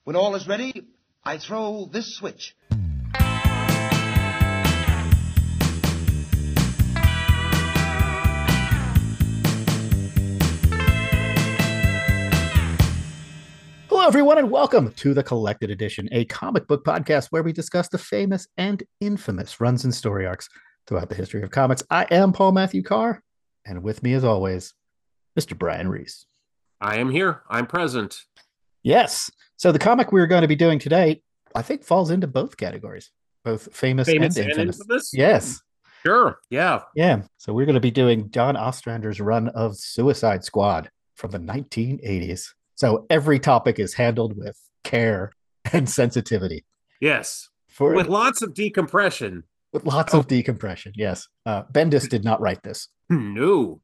When all is ready, I throw this switch. Hello, everyone, and welcome to The Collected Edition, a comic book podcast where we discuss the famous and infamous runs and story arcs throughout the history of comics. I am Paul Matthew Carr, and with me, as always, Mr. Brian Reese. I am here. I'm present. Yes. So the comic we're going to be doing today, I think, falls into both categories, both famous and infamous. Yes. Sure. Yeah. Yeah. So we're going to be doing John Ostrander's run of Suicide Squad from the 1980s. So every topic is handled with care and sensitivity. Yes. With lots of decompression. With lots of decompression, yes. Bendis did not write this. No.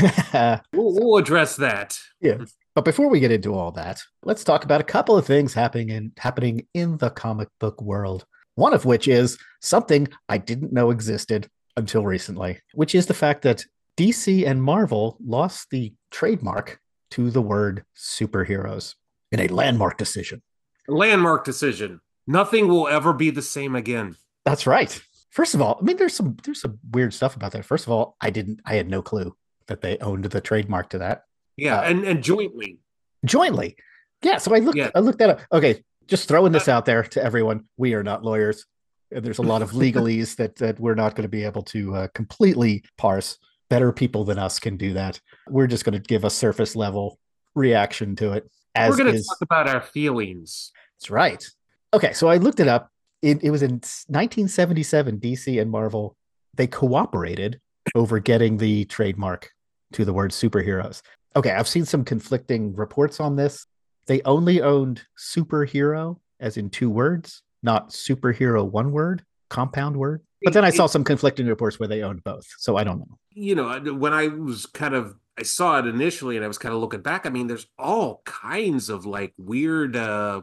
We'll address that. Yeah. But before we get into all that, let's talk about a couple of things happening in the comic book world. One of which is something I didn't know existed until recently, which is the fact that DC and Marvel lost the trademark to the word superheroes in a landmark decision. Landmark decision. Nothing will ever be the same again. That's right. First of all, I mean, there's some weird stuff about that. First of all, I had no clue that they owned the trademark to that. Yeah, and jointly. Jointly. Yeah, so I looked that up. Okay, just throwing this out there to everyone. We are not lawyers. There's a lot of legalese that we're not going to be able to completely parse. Better people than us can do that. We're just going to give a surface level reaction to it. We're going to talk about our feelings. That's right. Okay, so I looked it up. It was in 1977, DC and Marvel, they cooperated over getting the trademark to the word superheroes. Okay, I've seen some conflicting reports on this. They only owned superhero as in two words, not superhero one word, compound word. But then I saw some conflicting reports where they owned both. So I don't know. You know, when I saw it initially and I was kind of looking back, I mean, there's all kinds of like weird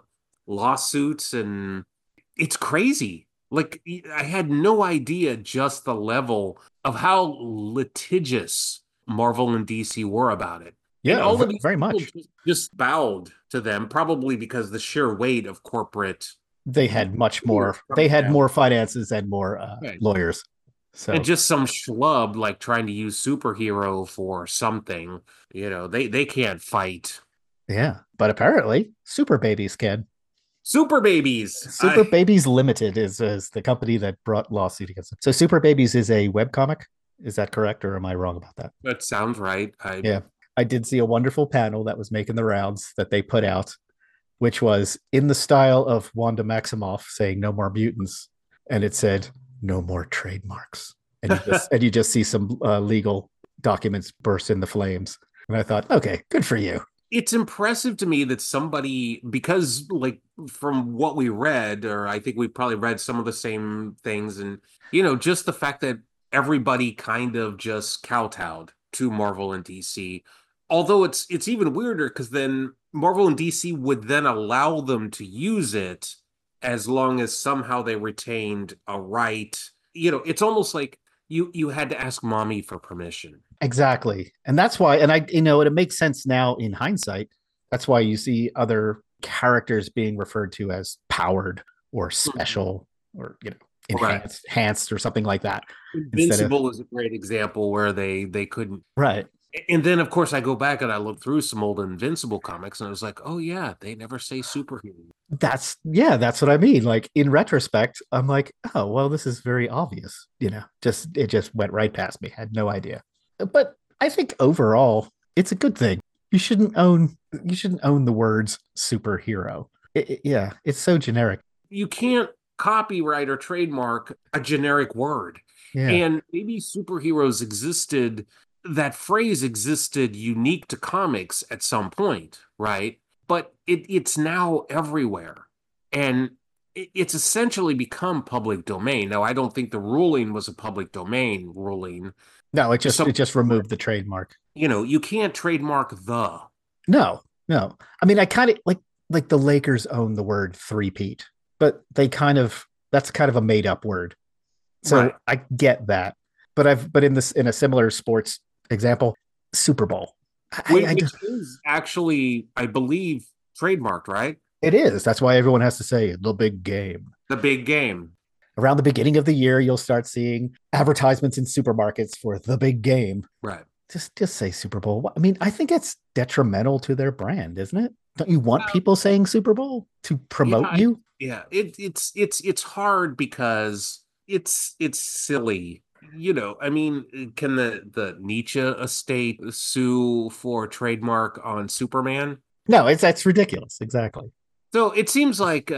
lawsuits and it's crazy. Like, I had no idea just the level of how litigious Marvel and DC were about it. Yeah, all of very much. Just bowed to them, probably because the sheer weight of corporate. They had much more. They had more finances and more lawyers. So, and just some schlub like trying to use superhero for something, you know, they can't fight. Yeah, but apparently Super Babies can. Super Babies. Super Babies Limited is the company that brought lawsuit against them. So Super Babies is a webcomic. Is that correct, or am I wrong about that? That sounds right. Yeah, I did see a wonderful panel that was making the rounds that they put out, which was in the style of Wanda Maximoff saying "No more mutants," and it said "No more trademarks," and you just see some legal documents burst into flames. And I thought, okay, good for you. It's impressive to me that somebody, because like from what we read, or I think we probably read some of the same things, and you know, just the fact that everybody kind of just kowtowed to Marvel and DC. Although it's even weirder because then Marvel and DC would then allow them to use it as long as somehow they retained a right. You know, it's almost like you had to ask mommy for permission. Exactly. And that's why, and it makes sense now in hindsight. That's why you see other characters being referred to as powered or special or, you know, enhanced or something like that. Invincible is a great example where they couldn't. Right. And then, of course, I go back and I look through some old Invincible comics and I was like, oh, yeah, they never say superhero. That's what I mean. Like, in retrospect, I'm like, oh, well, this is very obvious. You know, it just went right past me. Had no idea. But I think overall, it's a good thing. You shouldn't own the words superhero. It's so generic. You can't copyright or trademark a generic word. Yeah. And maybe superheroes existed. That phrase existed unique to comics at some point, right? But it's now everywhere. And it's essentially become public domain. Now, I don't think the ruling was a public domain ruling. No, it just removed the trademark. You know, you can't trademark the. No. I mean, I kind of like the Lakers own the word three-peat, but that's kind of a made up word. So right. I get that. But in a similar sports example, Super Bowl. Which is actually, I believe, trademarked, right? It is. That's why everyone has to say the big game. The big game. Around the beginning of the year, you'll start seeing advertisements in supermarkets for the big game. Right. Just say Super Bowl. I mean, I think it's detrimental to their brand, isn't it? Don't you want people saying Super Bowl to promote you? Yeah. It's hard because it's silly. I mean, can the Nietzsche estate sue for trademark on Superman? No, that's ridiculous. Exactly. So it seems like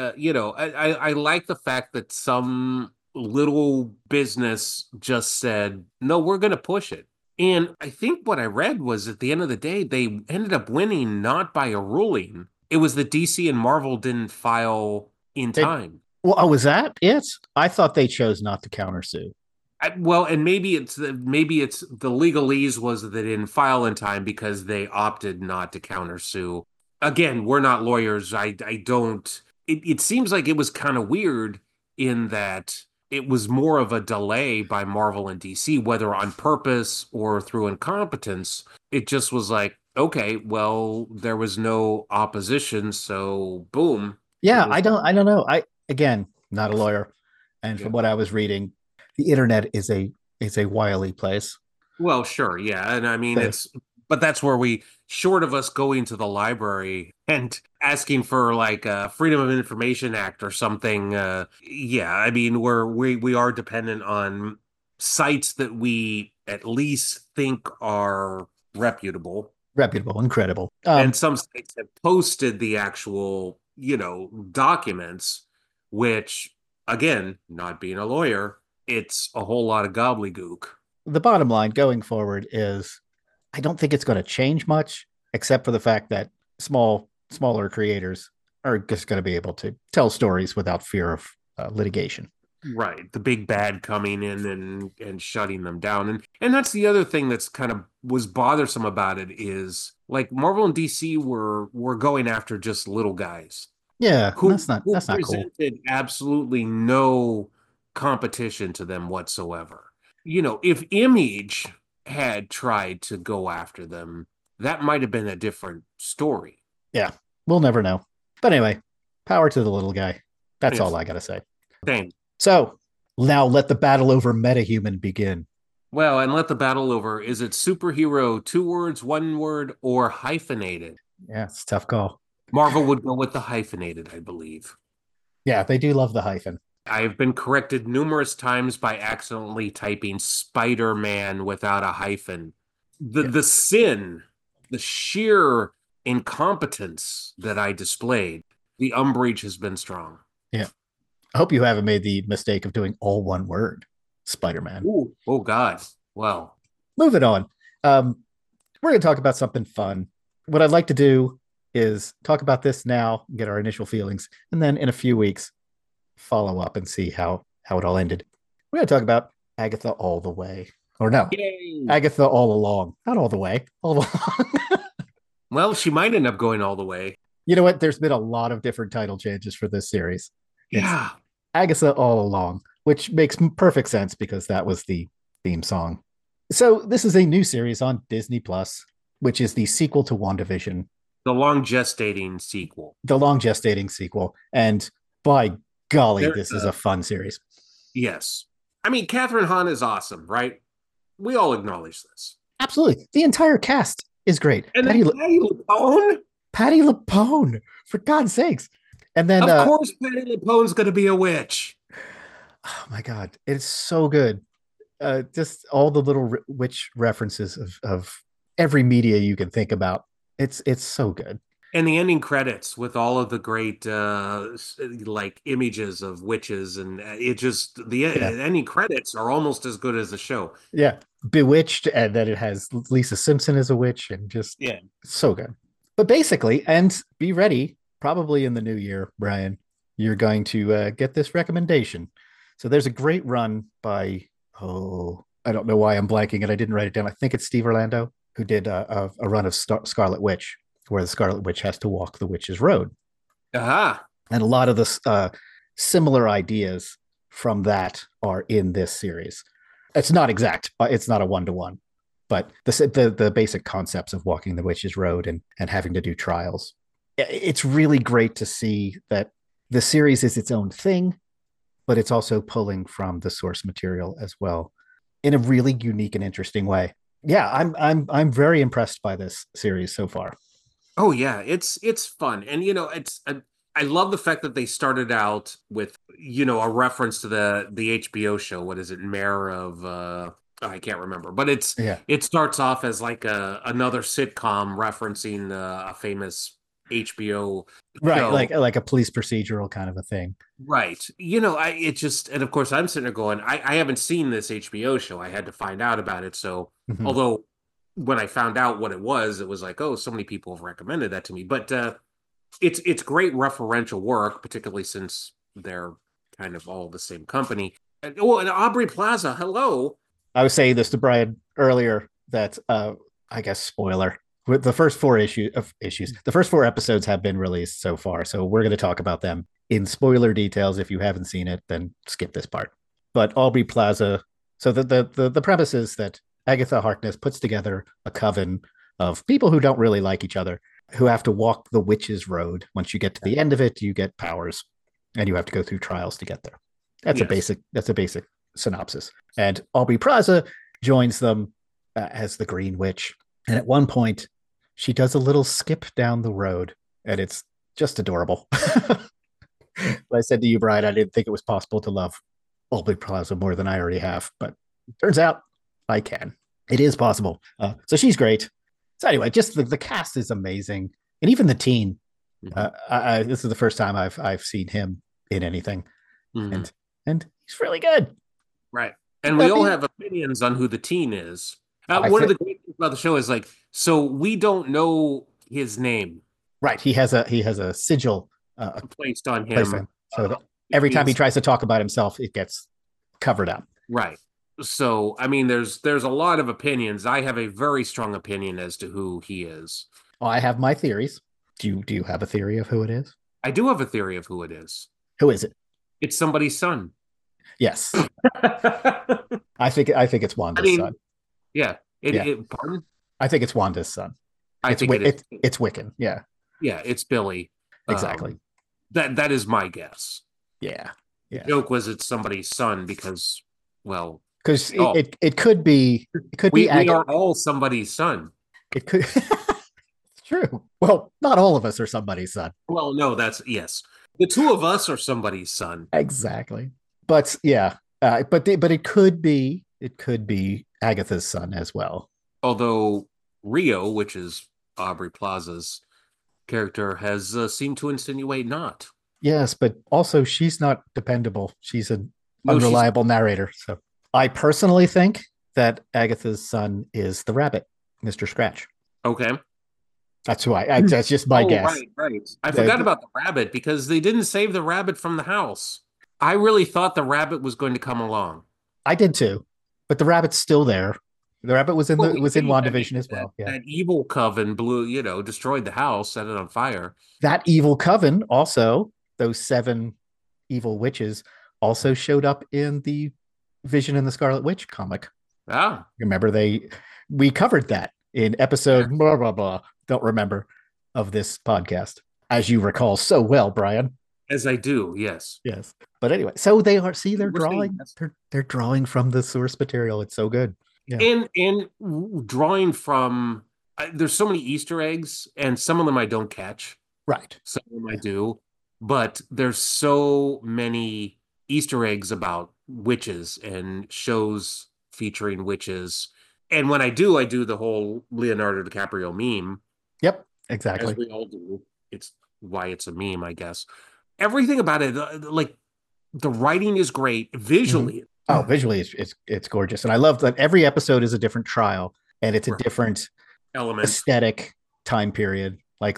I like the fact that some little business just said, no, we're going to push it. And I think what I read was at the end of the day, they ended up winning not by a ruling. It was that DC and Marvel didn't file in They, time. well, oh, was that it? I thought they chose not to countersue. Well, and maybe it's the legalese was that they didn't file in time because they opted not to countersue. Again, we're not lawyers. I don't. It seems like it was kind of weird in that it was more of a delay by Marvel and DC, whether on purpose or through incompetence. It just was like, okay, well, there was no opposition, so boom. Yeah, I don't know. I again, not a lawyer, and Yeah. from what I was reading, the internet is a wily place. Well, sure, yeah. And I mean So, but that's where short of us going to the library and asking for like a Freedom of Information Act or something, yeah, I mean we are dependent on sites that we at least think are reputable. reputable, incredible. And some sites have posted the actual, documents, which again, not being a lawyer, it's a whole lot of gobbledygook. The bottom line going forward is I don't think it's going to change much, except for the fact that smaller creators are just going to be able to tell stories without fear of litigation. Right, the big bad coming in and shutting them down, and that's the other thing that's kind of was bothersome about it is like Marvel and DC were going after just little guys Yeah, who that's not cool. presented absolutely no competition to them whatsoever. If Image had tried to go after them, that might have been a different story. Yeah, we'll never know. But anyway, power to the little guy. That's Yes. all I got to say. Same. So now let the battle over MetaHuman begin. Well, and let the battle over. Is it superhero, 2 words, 1 word, or hyphenated? Yeah, it's a tough call. Marvel would go with the hyphenated, I believe. Yeah, they do love the hyphen. I have been corrected numerous times by accidentally typing Spider-Man without a hyphen. The sin, the sheer incompetence that I displayed, the umbrage has been strong. Yeah. I hope you haven't made the mistake of doing all one word, Spider-Man. Ooh, oh God. Well, Moving on. We're going to talk about something fun. What I'd like to do is talk about this now, get our initial feelings, and then in a few weeks, follow up and see how it all ended. We're going to talk about Agatha all the way. Or no, yay. Agatha all along. Not all the way, all along. Well, she might end up going all the way. You know what? There's been a lot of different title changes for this series. It's Yeah. Agatha all along, which makes perfect sense because that was the theme song. So this is a new series on Disney Plus, which is the sequel to WandaVision, The long gestating sequel. the long gestating sequel. And by golly, There- this is a fun series. Yes. I mean, Catherine Hahn is awesome, right? We all acknowledge this. Absolutely. The entire cast is great. And then Patty LuPone? Patty LuPone, for God's sakes. And then, Of course, Patty LuPone's going to be a witch. oh my God, it's so good. Just all the little witch references of every media you can think about. It's so good. And the ending credits with all of the great like images of witches, and it just the ending credits are almost as good as the show. Yeah, Bewitched, and then it has Lisa Simpson as a witch, and just so good. But basically, and be ready, probably in the new year, Brian, you're going to get this recommendation. So there's a great run by I don't know why I'm blanking and I didn't write it down. I think it's Steve Orlando who did a run of Scarlet Witch, where the Scarlet Witch has to walk the witch's road. Aha. And a lot of the similar ideas from that are in this series. It's not exact, but it's not a one-to-one. But the basic concepts of walking the witch's road and having to do trials. it's really great to see that the series is its own thing, but it's also pulling from the source material as well in a really unique and interesting way. Yeah, I'm very impressed by this series so far. Oh yeah, it's fun, and I love the fact that they started out with a reference to the HBO show. What is it, Mayor of? I can't remember, but Yeah. it starts off as like another sitcom referencing a famous HBO Right, show. like a police procedural kind of a thing. Right. And of course I'm sitting there going, I haven't seen this HBO show. I had to find out about it. So, Mhm. although when I found out what it was like, oh, so many people have recommended that to me. But it's great referential work, particularly since they're kind of all the same company. And Aubrey Plaza, hello. I was saying this to Brian earlier that I guess spoiler. With the first four issues, the first four episodes have been released so far. So we're going to talk about them in spoiler details. If you haven't seen it, then skip this part. But Aubrey Plaza. So the premise is that Agatha Harkness puts together a coven of people who don't really like each other, who have to walk the witch's road. Once you get to the end of it, you get powers, and you have to go through trials to get there. Yes. That's a basic synopsis. And Aubrey Plaza joins them as the Green Witch. And at one point, she does a little skip down the road, and it's just adorable. I said to you, Brian, I didn't think it was possible to love Aubrey Plaza more than I already have, but turns out I can. It is possible. So she's great. So anyway, just the cast is amazing, and even the teen. This is the first time I've seen him in anything, Mhm. and he's really good. Right. And we all have opinions on who the teen is. I One of think the great things about the show is like, so we don't know his name right. He has a sigil placed on placed on him. him, so that every time he He's tries to talk about himself, it gets covered up. right. So, I mean, there's a lot of opinions. I have a very strong opinion as to who he is. Well, I have my theories. Do you have a theory of who it is? I do have a theory of who it is. Who is it? It's somebody's son. Yes, I I think it's Wanda's mean, son. yeah. Yeah, Pardon? I think it's Wanda's son. I think it is. It's Wiccan. Yeah, Yeah, it's Billy. exactly. That is my guess. Yeah, The yeah. joke was it's somebody's son because, well, Because oh, it could be we Agatha. are all somebody's son. It could. It's true. Well, not all of us are somebody's son. Well, no, that's yes. The two of us are somebody's son. Exactly. But yeah, but it could be Agatha's son as well. Although Rio, which is Aubrey Plaza's character, has seemed to insinuate not. Yes, but also she's not dependable. She's an No, she's unreliable narrator. So I personally think that Agatha's son is the rabbit, Mr. Scratch. okay. That's who that's just my Oh, guess. right, right. I Uh, forgot about the rabbit because they didn't save the rabbit from the house. I really thought the rabbit was going to come along. I did too, but the rabbit's still there. The rabbit Well, was in I mean, WandaVision as well. Yeah. that evil coven destroyed the house, set it on fire. That evil coven also, those seven evil witches also showed up in the Vision and the Scarlet Witch comic. Ah, Remember we covered that in yeah, episode blah blah blah. Don't remember of this podcast, as you recall so well, Brian. as I do, yes. Yes. But anyway, so they are see We're saying yes. they're drawing from the source material. It's so good. Yeah. And drawing from there's so many Easter eggs, and some of them I don't catch, Right. some of them I do, but there's so many Easter eggs about witches and shows featuring witches. And when I do the whole Leonardo DiCaprio meme, Yep. as Exactly. we all do. It's why it's a meme, I guess. Everything about it, like the writing is great Mhm. visually. Oh, visually it's gorgeous. And I love that every episode is a different trial and it's a Right. different Element, aesthetic time period. Like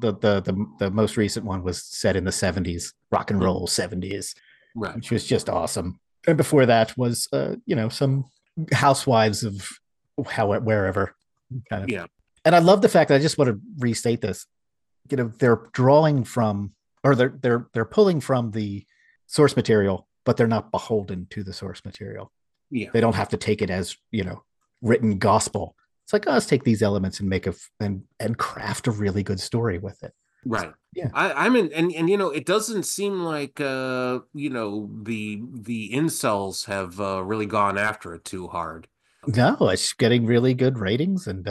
the most recent one was set in the 70s, rock and roll 70s, right? which was just awesome. And before that was some housewives of wherever kind of. Yeah, And I love the fact that I just want to restate this. They're drawing from or they're pulling from the source material, but they're not beholden to the source material. yeah. They don't have to take it as written gospel. It's like, oh, let's take these elements and make and craft a really good story with it. Right. Yeah. I'm in, and it doesn't seem like the incels have really gone after it too hard. No, it's getting really good ratings, and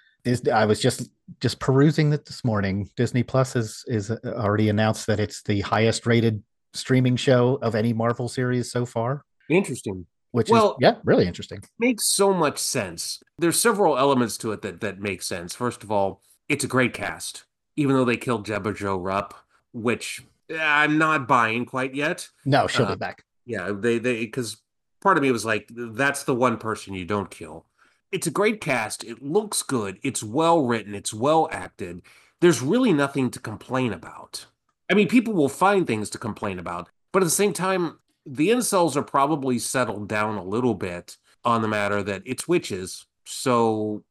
I was just perusing it this morning. Disney Plus is already announced that it's the highest rated streaming show of any Marvel series so far, Interesting. which is, Well, yeah, really interesting. makes so much sense. There's several elements to it that make sense. First of all, it's a great cast, even though they killed Deborah Jo Rupp, which I'm not buying quite yet. No, she'll Uh, be back. yeah, they because part of me was like, that's the one person you don't kill. It's a great cast. It looks good. It's well written. It's well acted. There's really nothing to complain about. I mean, people will find things to complain about, but at the same time, the incels are probably settled down a little bit on the matter that it's witches. So,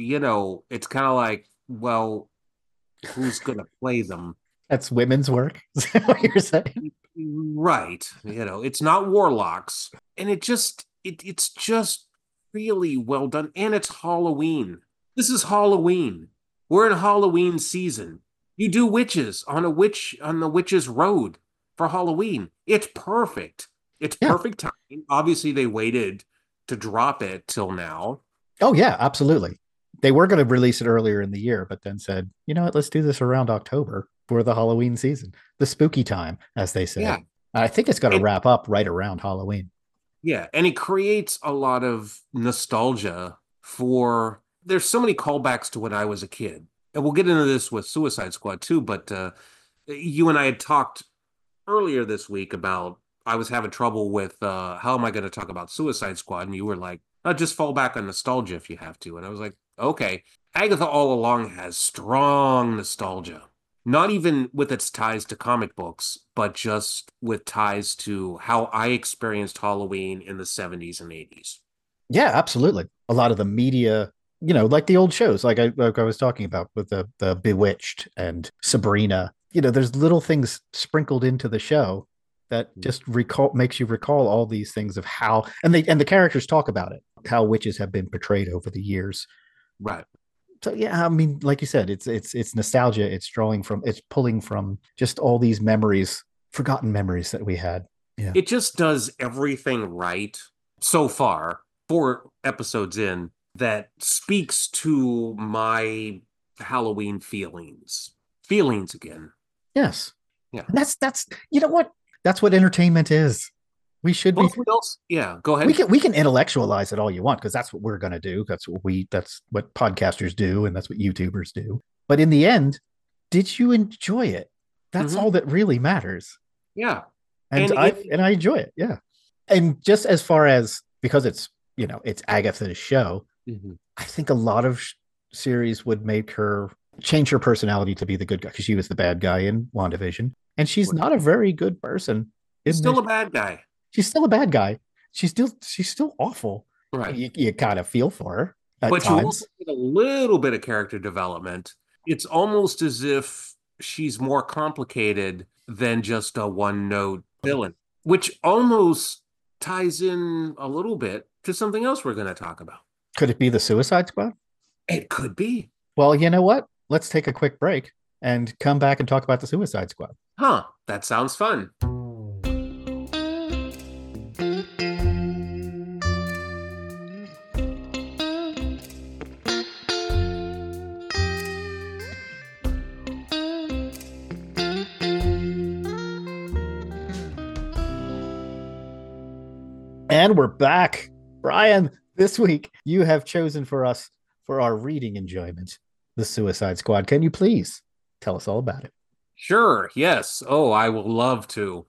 it's kind of like, well, who's going to play them? That's women's work. Is that what you're saying? Right. It's not warlocks. And it's just really well done. And it's Halloween. This is Halloween. We're in Halloween season. You do witches on the witches road for Halloween. It's perfect. It's Yeah. perfect timing. Obviously, they waited to drop it till now. Oh yeah, absolutely. They were going to release it earlier in the year, but then said, you know what, let's do this around October for the Halloween season, the spooky time, as they Yeah. say. I think it's going to And wrap up right around Halloween. yeah, and it creates a lot of nostalgia for there's so many callbacks to when I was a kid. And we'll get into this with Suicide Squad too, but you and I had talked earlier this week about I was having trouble with how am I going to talk about Suicide Squad? And you were like, oh, just fall back on nostalgia if you have to. And I was like, okay. Agatha all along has strong nostalgia, not even with its ties to comic books, but just with ties to how I experienced Halloween in the 70s and 80s. Yeah, absolutely. A lot of the media, like the old shows, like I was talking about with the Bewitched and Sabrina. There's little things sprinkled into the show that just makes you recall all these things of how, and the characters talk about it, how witches have been portrayed over the years. Right. So yeah, I mean, like you said, it's nostalgia. It's pulling from just all these memories, forgotten memories that we had. Yeah. It just does everything right so far, 4 episodes in, that speaks to my Halloween feelings. Feelings again. Yes. Yeah. And that's you know what? That's what entertainment is. We should be Both what else? Yeah, go we ahead. can intellectualize it all you want because that's what we're gonna do. That's what podcasters do, and that's what YouTubers do. But in the end, did you enjoy it? That's Hmm. all that really matters. Yeah. And And I enjoy it. Yeah. And just as far as because it's Agatha's show, Mhm. I think a lot of series would make her change her personality to be the good guy because she was the bad guy in WandaVision. And she's not a very good person He's in still this. a bad guy. She's still a bad guy. She's still awful. Right. You kind of feel for her at But you also times. get a little bit of character development. It's almost as if she's more complicated than just a one note villain, which almost ties in a little bit to something else we're going to talk about. Could it be the Suicide Squad? It could be. Well, you know what? Let's take a quick break and come back and talk about the Suicide Squad. Huh. That sounds fun. And we're back. Brian, this week you have chosen for us for our reading enjoyment, The Suicide Squad. Can you please tell us all about it? Sure. Yes. Oh, I will love to.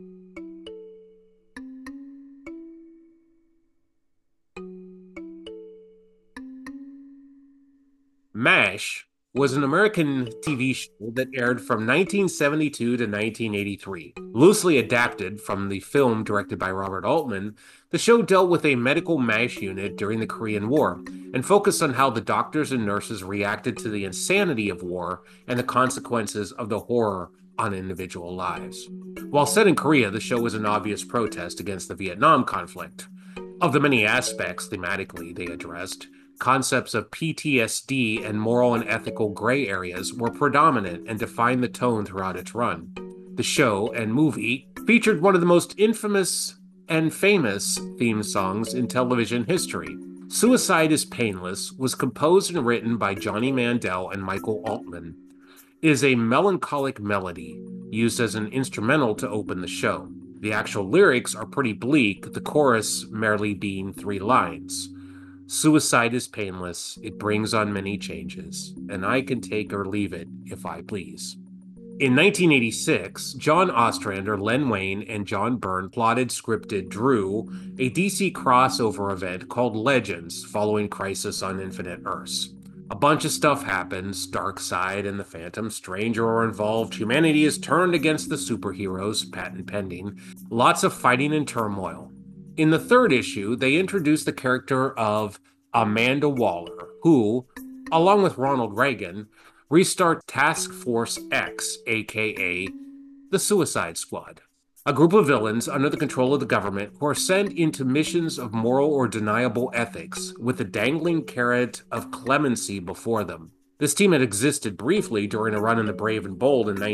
MASH was an American TV show that aired from 1972 to 1983. Loosely adapted from the film directed by Robert Altman, the show dealt with a medical MASH unit during the Korean War and focused on how the doctors and nurses reacted to the insanity of war and the consequences of the horror on individual lives. While set in Korea, the show was an obvious protest against the Vietnam conflict. Of the many aspects thematically they addressed, concepts of PTSD and moral and ethical gray areas were predominant and defined the tone throughout its run. The show and movie featured one of the most infamous and famous theme songs in television history. Suicide is Painless was composed and written by Johnny Mandel and Michael Altman. It is a melancholic melody used as an instrumental to open the show. The actual lyrics are pretty bleak, the chorus merely being 3 lines. Suicide is painless, it brings on many changes, and I can take or leave it if I please. In 1986, John Ostrander, Len Wein, and John Byrne plotted, scripted, drew a DC crossover event called Legends following Crisis on Infinite Earths. A bunch of stuff happens, Darkseid and the Phantom Stranger are involved, humanity is turned against the superheroes, patent pending, lots of fighting and turmoil. In the 3rd issue, they introduced the character of Amanda Waller, who, along with Ronald Reagan, restart Task Force X, aka the Suicide Squad, a group of villains under the control of the government who are sent into missions of moral or deniable ethics with the dangling carrot of clemency before them. This team had existed briefly during a run in The Brave and Bold in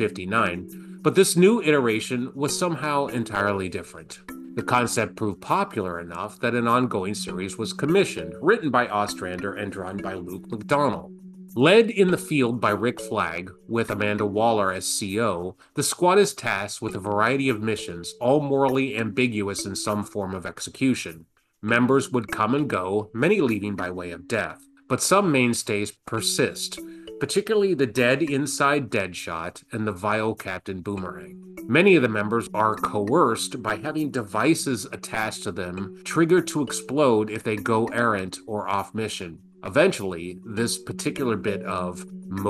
1959, but this new iteration was somehow entirely different. The concept proved popular enough that an ongoing series was commissioned, written by Ostrander and drawn by Luke McDonnell. Led in the field by Rick Flag, with Amanda Waller as CO, the squad is tasked with a variety of missions, all morally ambiguous in some form of execution. Members would come and go, many leaving by way of death, but some mainstays persist, particularly the dead inside Deadshot and the vile Captain Boomerang. Many of the members are coerced by having devices attached to them triggered to explode if they go errant or off mission. Eventually, this particular bit of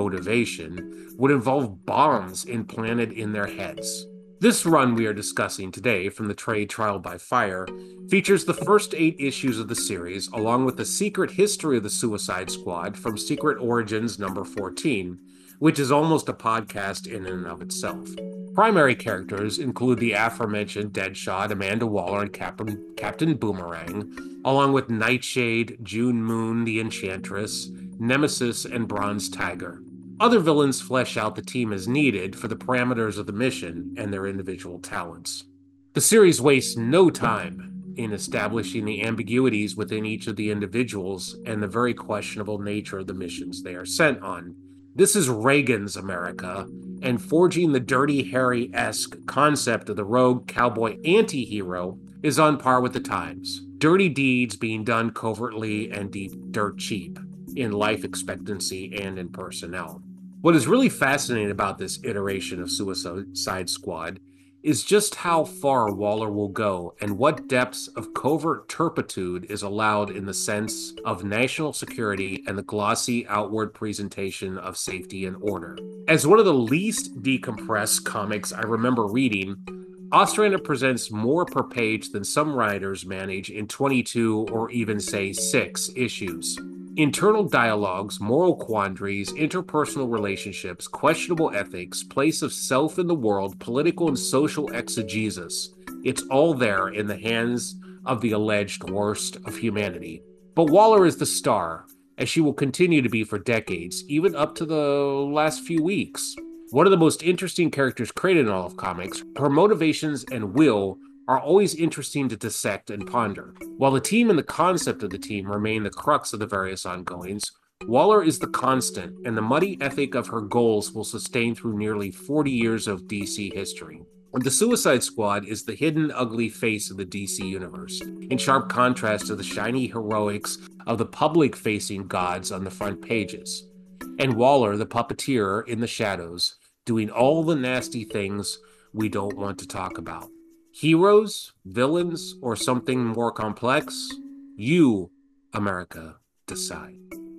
motivation would involve bombs implanted in their heads. This run we are discussing today from the trade Trial by Fire features the first 8 issues of the series, along with the secret history of the Suicide Squad from Secret Origins number 14, which is almost a podcast in and of itself. Primary characters include the aforementioned Deadshot, Amanda Waller, and Captain Boomerang, along with Nightshade, June Moon, the Enchantress, Nemesis, and Bronze Tiger. Other villains flesh out the team as needed for the parameters of the mission and their individual talents. The series wastes no time in establishing the ambiguities within each of the individuals and the very questionable nature of the missions they are sent on. This is Reagan's America, and forging the Dirty Harry-esque concept of the rogue cowboy anti-hero is on par with the times. Dirty deeds being done covertly and dirt cheap in life expectancy and in personnel. What is really fascinating about this iteration of Suicide Squad is just how far Waller will go and what depths of covert turpitude is allowed in the sense of national security and the glossy outward presentation of safety and order. As one of the least decompressed comics I remember reading, Ostrander presents more per page than some writers manage in 22 or even say 6 issues. Internal dialogues, moral quandaries, interpersonal relationships, questionable ethics, place of self in the world, political and social exegesis. It's all there in the hands of the alleged worst of humanity. But Waller is the star, as she will continue to be for decades, even up to the last few weeks. One of the most interesting characters created in all of comics, her motivations and will are always interesting to dissect and ponder. While the team and the concept of the team remain the crux of the various ongoings, Waller is the constant, and the muddy ethic of her goals will sustain through nearly 40 years of DC history. The Suicide Squad is the hidden, ugly face of the DC universe, in sharp contrast to the shiny heroics of the public-facing gods on the front pages, and Waller, the puppeteer in the shadows, doing all the nasty things we don't want to talk about. Heroes, villains, or something more complex? You, America, decide.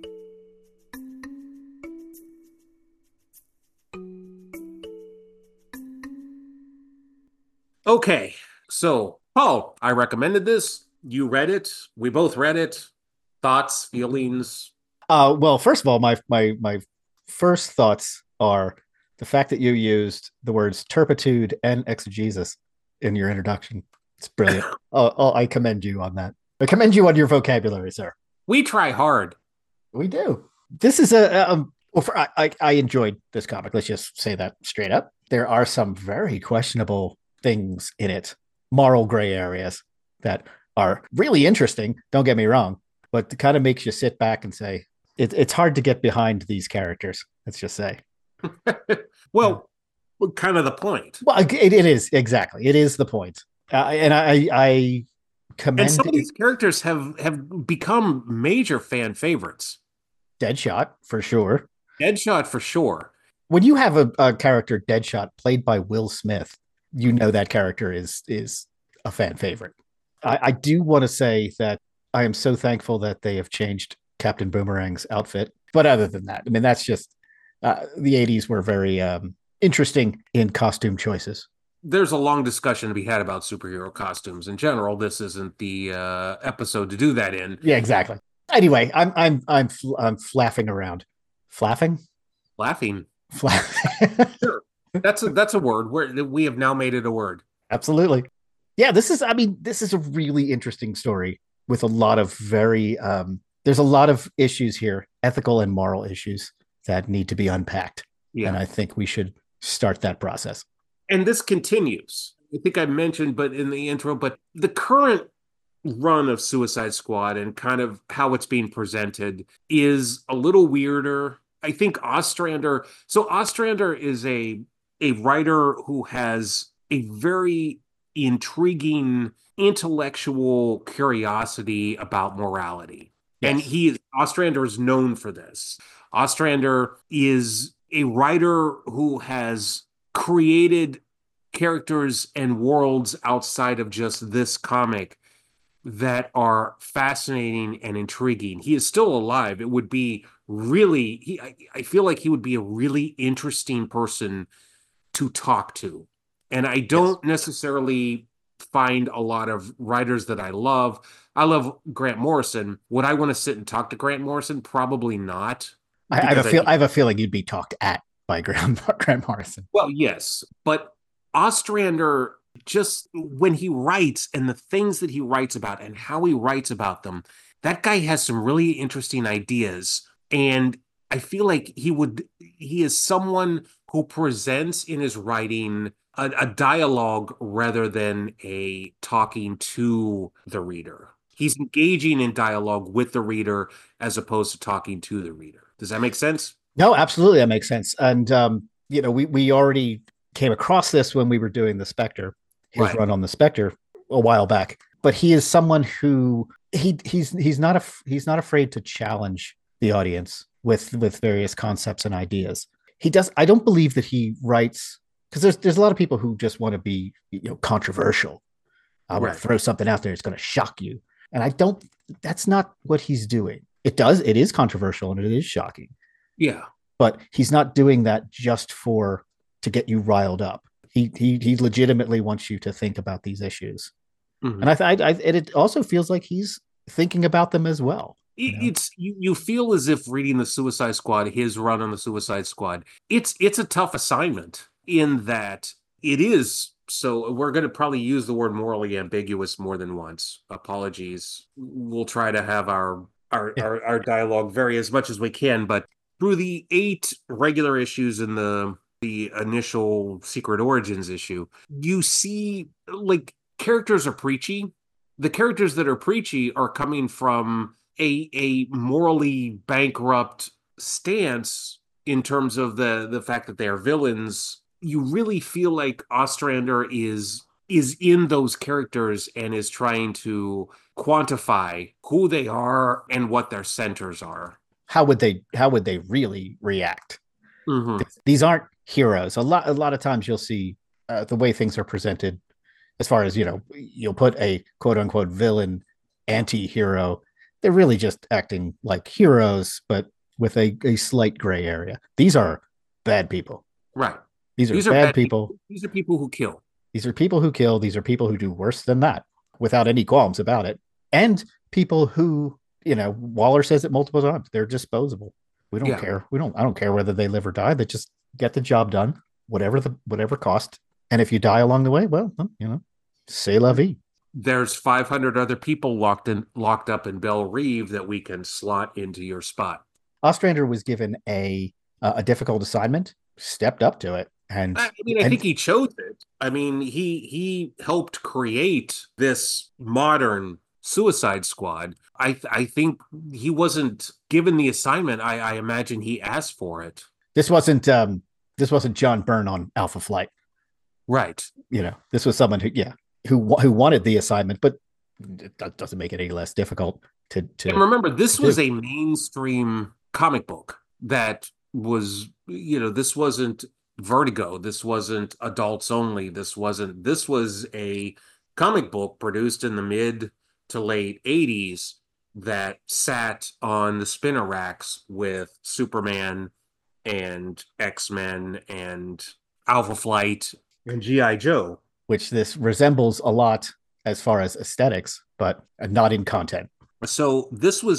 Okay, so Paul, I recommended this. You read it. We both read it. Thoughts, feelings? Well, first of all, my first thoughts are the fact that you used the words turpitude and exegesis in your introduction. It's brilliant. I commend you on that. I commend you on your vocabulary, sir. We try hard. We do. This is I enjoyed this comic. Let's just say that straight up. There are some very questionable things in it, moral gray areas that are really interesting. Don't get me wrong, but it kind of makes you sit back and say it's hard to get behind these characters. Let's just say. Well, kind of the point. Well, it is exactly. It is the point, and I And commend some of these characters have become major fan favorites. Deadshot for sure. Deadshot for sure. When you have a character Deadshot played by Will Smith, you know that character is a fan favorite. I do want to say that I am so thankful that they have changed Captain Boomerang's outfit. But other than that, I mean, that's just the 80s were very interesting in costume choices. There's a long discussion to be had about superhero costumes in general. This isn't the episode to do that in. Yeah, exactly. Anyway, I'm flapping around. Flapping? Laughing. Flapping. Sure. That's a word. We have now made it a word. Absolutely. Yeah, this is a really interesting story with a lot of very there's a lot of issues here, ethical and moral issues that need to be unpacked. Yeah. And I think we should start that process. And this continues. I think I mentioned, but in the intro, but the current run of Suicide Squad and kind of how it's being presented is a little weirder. I think Ostrander is a writer who has a very intriguing intellectual curiosity about morality. Yes. And Ostrander is known for this. Ostrander is a writer who has created characters and worlds outside of just this comic that are fascinating and intriguing. He is still alive. It would be really, I feel like he would be a really interesting person to talk to. And I don't necessarily find a lot of writers that I love. I love Grant Morrison. Would I want to sit and talk to Grant Morrison? Probably not. I have a feeling you'd be talked at by Grant Morrison. Well, yes, but Ostrander, just when he writes and the things that he writes about and how he writes about them, that guy has some really interesting ideas. And I feel like he is someone who presents in his writing a dialogue rather than a talking to the reader. He's engaging in dialogue with the reader as opposed to talking to the reader. Does that make sense? No, absolutely, that makes sense. And we already came across this when we were doing the Spectre, his run on the Spectre a while back. But he is someone who he's not afraid to challenge the audience with various concepts and ideas. He does. I don't believe that he writes because there's a lot of people who just want to be controversial. I want to throw something out there that's going to shock you, and I don't. That's not what he's doing. It is controversial and it is shocking. Yeah, but he's not doing that just to get you riled up. He legitimately wants you to think about these issues, and it also feels like he's thinking about them as well. You feel as if reading the Suicide Squad, his run on the Suicide Squad, it's a tough assignment in that it is. So we're going to probably use the word morally ambiguous more than once. Apologies. We'll try to have our dialogue vary as much as we can, but through the 8 regular issues in the initial Secret Origins issue, you see like characters are preachy. The characters that are preachy are coming from a morally bankrupt stance in terms of the fact that they are villains. You really feel like Ostrander is in those characters and is trying to quantify who they are and what their centers are. How would they really react? Mm-hmm. These aren't heroes. A lot of times you'll see the way things are presented as far as, you'll put a quote unquote villain anti-hero. They're really just acting like heroes, but with a slight gray area. These are bad people. Right. These are bad people. These are people who kill. These are people who kill. These are people who do worse than that without any qualms about it. And people who, Waller says it multiple times, they're disposable. We don't care. I don't care whether they live or die. They just get the job done, whatever cost. And if you die along the way, well, c'est la vie. there's 500 other people locked up in Belle Reve that we can slot into your spot. Ostrander was given a difficult assignment, stepped up to it, and I mean, I think he chose it. I mean, he helped create this modern Suicide Squad. I think he wasn't given the assignment. I imagine he asked for it. This wasn't John Byrne on Alpha Flight. Right. This was someone who wanted the assignment, but that doesn't make it any less difficult to and remember, this was a mainstream comic book that was, this wasn't Vertigo. This wasn't adults only. This was a comic book produced in the mid to late 80s that sat on the spinner racks with Superman and X-Men and Alpha Flight and G.I. Joe. Which this resembles a lot as far as aesthetics, but not in content. So this is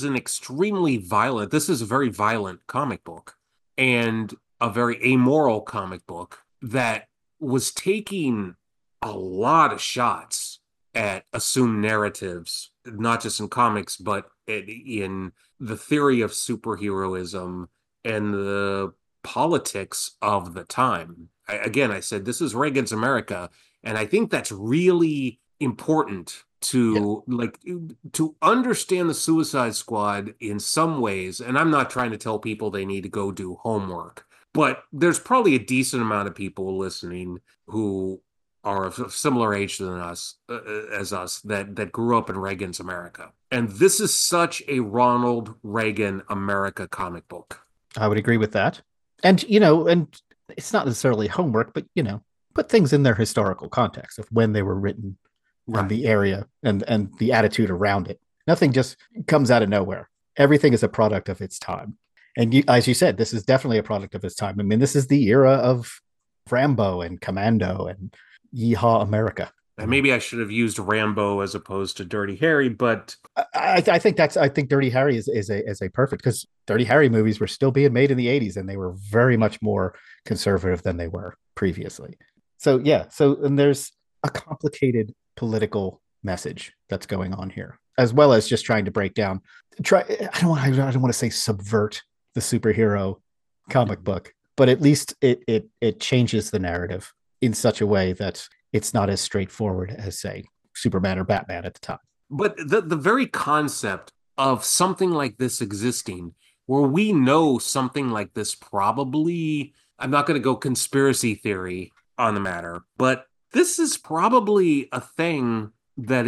a very violent comic book and a very amoral comic book that was taking a lot of shots at assumed narratives, not just in comics, but in the theory of superheroism and the politics of the time. I said, this is Reagan's America. And I think that's really important to understand the Suicide Squad in some ways. And I'm not trying to tell people they need to go do homework, but there's probably a decent amount of people listening who are of similar age than us, as us, that grew up in Reagan's America. And this is such a Ronald Reagan America comic book. I would agree with that. And, and it's not necessarily homework, but, put things in their historical context of when they were written, right, and the area and the attitude around it. Nothing just comes out of nowhere. Everything is a product of its time. And as you said, this is definitely a product of its time. I mean, this is the era of Rambo and Commando and Yeehaw America. And maybe I should have used Rambo as opposed to Dirty Harry, but I think Dirty Harry is a perfect, because Dirty Harry movies were still being made in the 80s and they were very much more conservative than they were previously. So and there's a complicated political message that's going on here, as well as just trying to break down. I don't want to say subvert the superhero comic book, but at least it changes the narrative in such a way that it's not as straightforward as, say, Superman or Batman at the time. But the very concept of something like this existing, where we know something like this probably, I'm not going to go conspiracy theory on the matter, but this is probably a thing that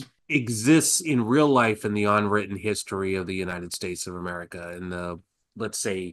exists in real life in the unwritten history of the United States of America in the, let's say,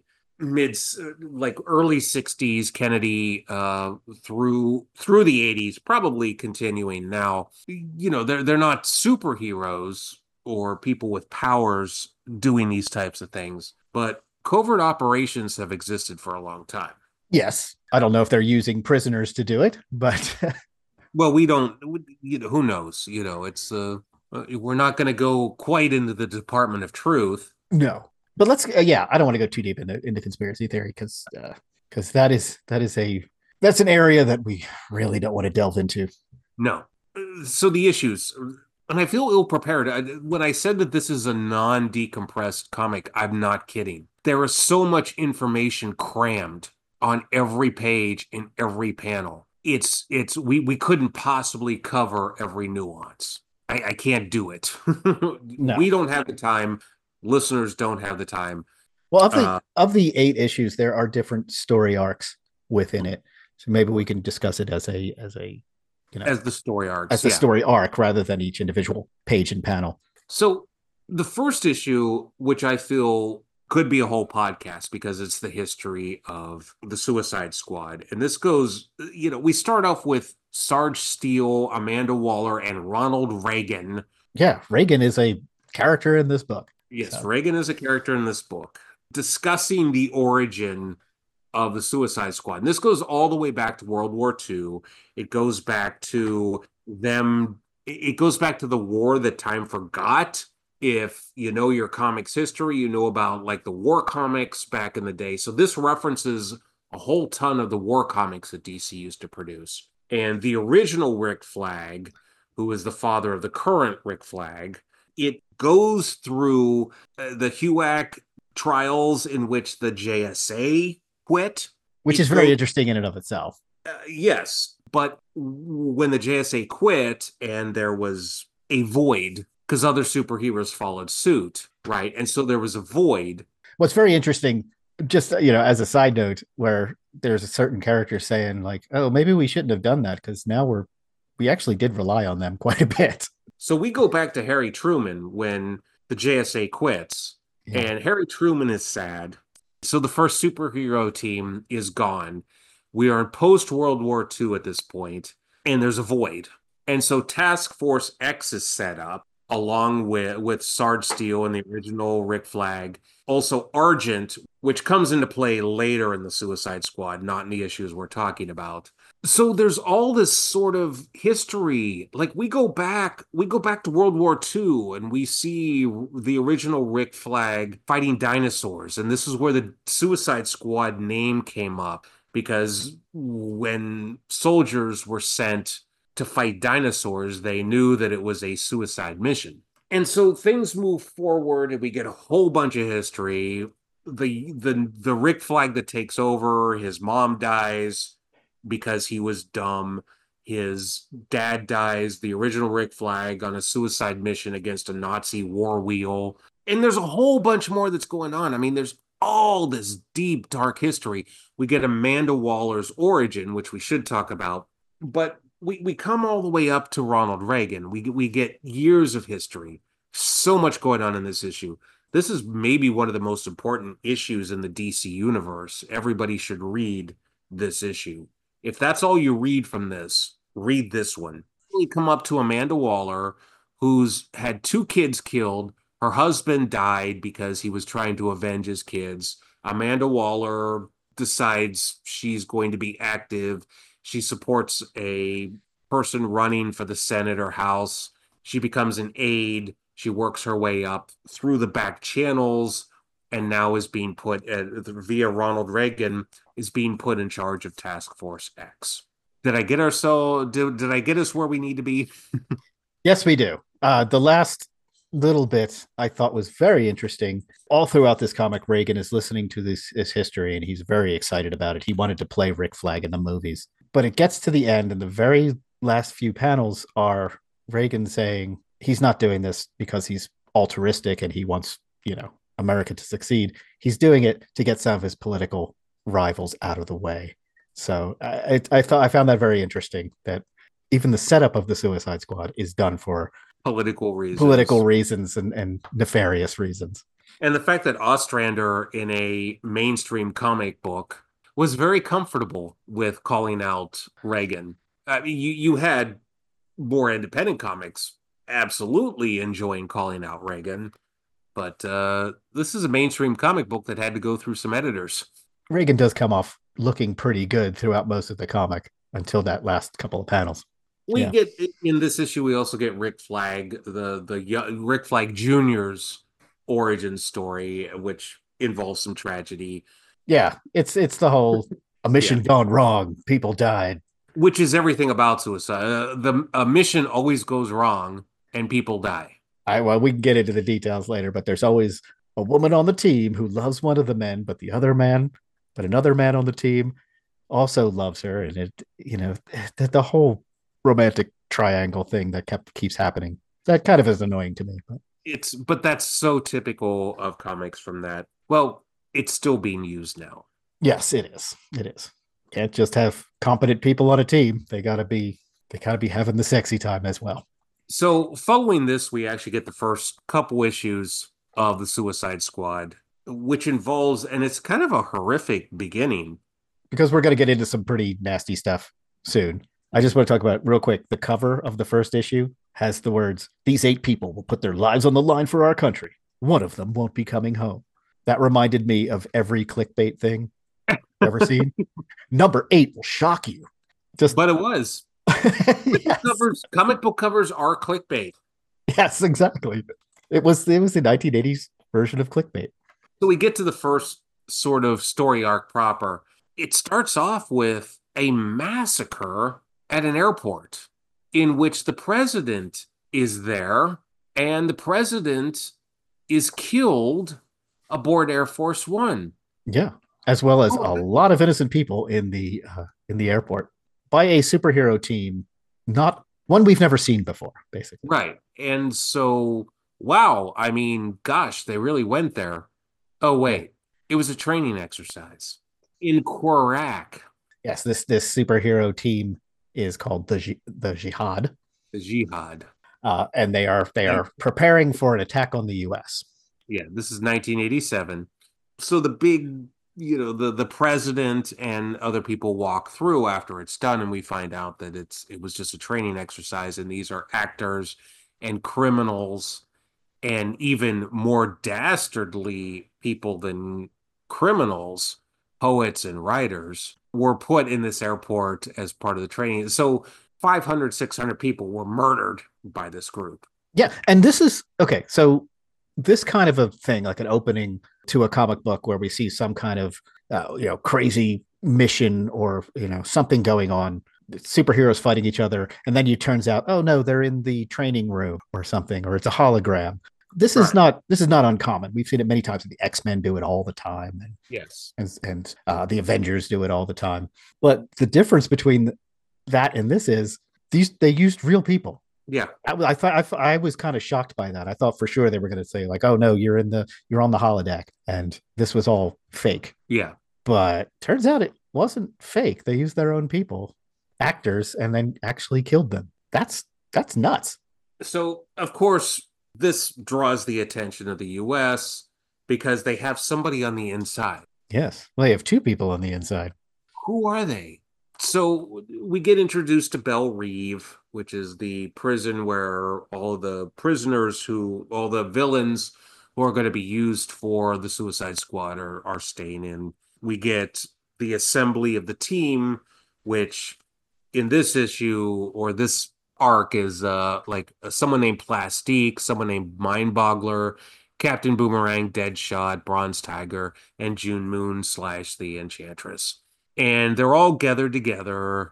early 60s, Kennedy, through the 80s, probably continuing now. They're not superheroes or people with powers doing these types of things, but covert operations have existed for a long time. Yes. I don't know if they're using prisoners to do it, but well, we don't, who knows? It's we're not going to go quite into the Department of Truth. No. But let's, I don't want to go too deep into conspiracy theory, because that's an area that we really don't want to delve into. No. So the issues, and I feel ill prepared. When I said that this is a non-decompressed comic, I'm not kidding. There is so much information crammed on every page in every panel. We couldn't possibly cover every nuance. I can't do it. No. We don't have the time. Listeners don't have the time. Well, of the 8 issues, there are different story arcs within it. So maybe we can discuss it as the story arcs, as the story arc, rather than each individual page and panel. So the first issue, which I feel could be a whole podcast because it's the history of the Suicide Squad. And this goes, we start off with Sarge Steele, Amanda Waller, and Ronald Reagan. Yeah, Reagan is a character in this book. Yes, so. Reagan is a character in this book, discussing the origin of the Suicide Squad. And this goes all the way back to World War II. It goes back to them. It goes back to the war that time forgot. If you know your comics history, you know about like the war comics back in the day. So this references a whole ton of the war comics that DC used to produce. And the original Rick Flag who is the father of the current Rick Flag. It goes through the HUAC trials in which the JSA quit. Which is very interesting in and of itself. Yes, but when the JSA quit and there was a void, because other superheroes followed suit, right? And so there was a void. What's very interesting, just as a side note, where there's a certain character saying like, "Oh, maybe we shouldn't have done that because now we actually did rely on them quite a bit." So we go back to Harry Truman when the JSA quits, and Harry Truman is sad. So the first superhero team is gone. We are in post-World War II at this point, and there's a void. And so Task Force X is set up along with Sarge Steel and the original Rick Flag. Also Argent, which comes into play later in the Suicide Squad, not in the issues we're talking about. So there's all this sort of history. Like we go back to World War II and we see the original Rick Flag fighting dinosaurs. And this is where the Suicide Squad name came up, because when soldiers were sent to fight dinosaurs, they knew that it was a suicide mission. And so things move forward and we get a whole bunch of history. The Rick Flag that takes over, his mom dies because he was dumb. His dad dies, the original Rick Flag, on a suicide mission against a Nazi war wheel. And there's a whole bunch more that's going on. I mean, there's all this deep, dark history. We get Amanda Waller's origin, which we should talk about. But we come all the way up to Ronald Reagan. We get years of history. So much going on in this issue. This is maybe one of the most important issues in the DC universe. Everybody should read this issue. If that's all you read from this, read this one. We come up to Amanda Waller, who's had 2 kids killed. Her husband died because he was trying to avenge his kids. Amanda Waller decides she's going to be active. She supports a person running for the Senate or House. She becomes an aide. She works her way up through the back channels and now is being put via Ronald Reagan, is being put in charge of Task Force X. Did I get did I get us where we need to be? Yes, we do. The last little bit I thought was very interesting. All throughout this comic, Reagan is listening to this history and he's very excited about it. He wanted to play Rick Flag in the movies. But it gets to the end, and the very last few panels are Reagan saying he's not doing this because he's altruistic and he wants, America to succeed. He's doing it to get some of his political rivals out of the way. So I found that very interesting, that even the setup of the Suicide Squad is done for political reasons and nefarious reasons. And the fact that Ostrander in a mainstream comic book was very comfortable with calling out Reagan. I mean, you had more independent comics absolutely enjoying calling out Reagan, but this is a mainstream comic book that had to go through some editors. Reagan does come off looking pretty good throughout most of the comic until that last couple of panels. We get in this issue, we also get Rick Flag, the Rick Flag Jr.'s origin story, which involves some tragedy. Yeah, it's the whole a mission gone wrong, people died, which is everything about suicide. A mission always goes wrong and people die. Well, we can get into the details later, but there's always a woman on the team who loves one of the men, but another man on the team also loves her, and the whole romantic triangle thing that keeps happening. That kind of is annoying to me. But that's so typical of comics from that. Well, it's still being used now. Yes, it is. It is. Can't just have competent people on a team. They gotta be having the sexy time as well. So following this, we actually get the first couple issues of the Suicide Squad, which involves, and it's kind of a horrific beginning. Because we're going to get into some pretty nasty stuff soon. I just want to talk about real quick. The cover of the first issue has the words, "These 8 people will put their lives on the line for our country. One of them won't be coming home." That reminded me of every clickbait thing I've ever seen. Number 8 will shock you. But it was. Yes. Comic book covers are clickbait. Yes, exactly. It was the 1980s version of clickbait. So we get to the first sort of story arc proper. It starts off with a massacre at an airport. in which the president is there, and the president is killed aboard Air Force One. Yeah, as well as a Oh, lot of innocent people in the airport by a superhero team, not one we've never seen before, basically. right. And so, wow, I mean, gosh, they really went there. Oh, Yeah. wait, it was a training exercise in Korak, Yes, this superhero team is called the Jihad, the Jihad. and they And are preparing for an attack on the U.S. yeah, this is 1987. So the big, the president and other people walk through after it's done, and we find out that it was just a training exercise, and these are actors and criminals, and even more dastardly people than criminals, poets and writers were put in this airport as part of the training. So 500, 600 people were murdered by this group. Yeah, and this is okay. So this kind of a thing, like an opening to a comic book where we see some kind of crazy mission or something going on, superheroes fighting each other, and then you turns out, oh no, they're in the training room or something, or it's a hologram. This is not uncommon. We've seen it many times. The X-Men do it all the time, Yes. and the Avengers do it all the time. But the difference between that and this is they used real people. Yeah. I thought I was kind of shocked by that. I thought for sure they were going to say like, "Oh no, you're on the holodeck," and this was all fake. Yeah. But turns out it wasn't fake. They used their own people, actors, and then actually killed them. That's nuts. So, of course, this draws the attention of the US because they have somebody on the inside. Yes, well, they have two people on the inside. Who are they? So we get introduced to Belle Reve, which is the prison where all the villains who are going to be used for the Suicide Squad are staying in. We get the assembly of the team, which in this issue or this arc is someone named Plastique, someone named Mindboggler, Captain Boomerang, Deadshot, Bronze Tiger, and June Moon / the Enchantress. And they're all gathered together.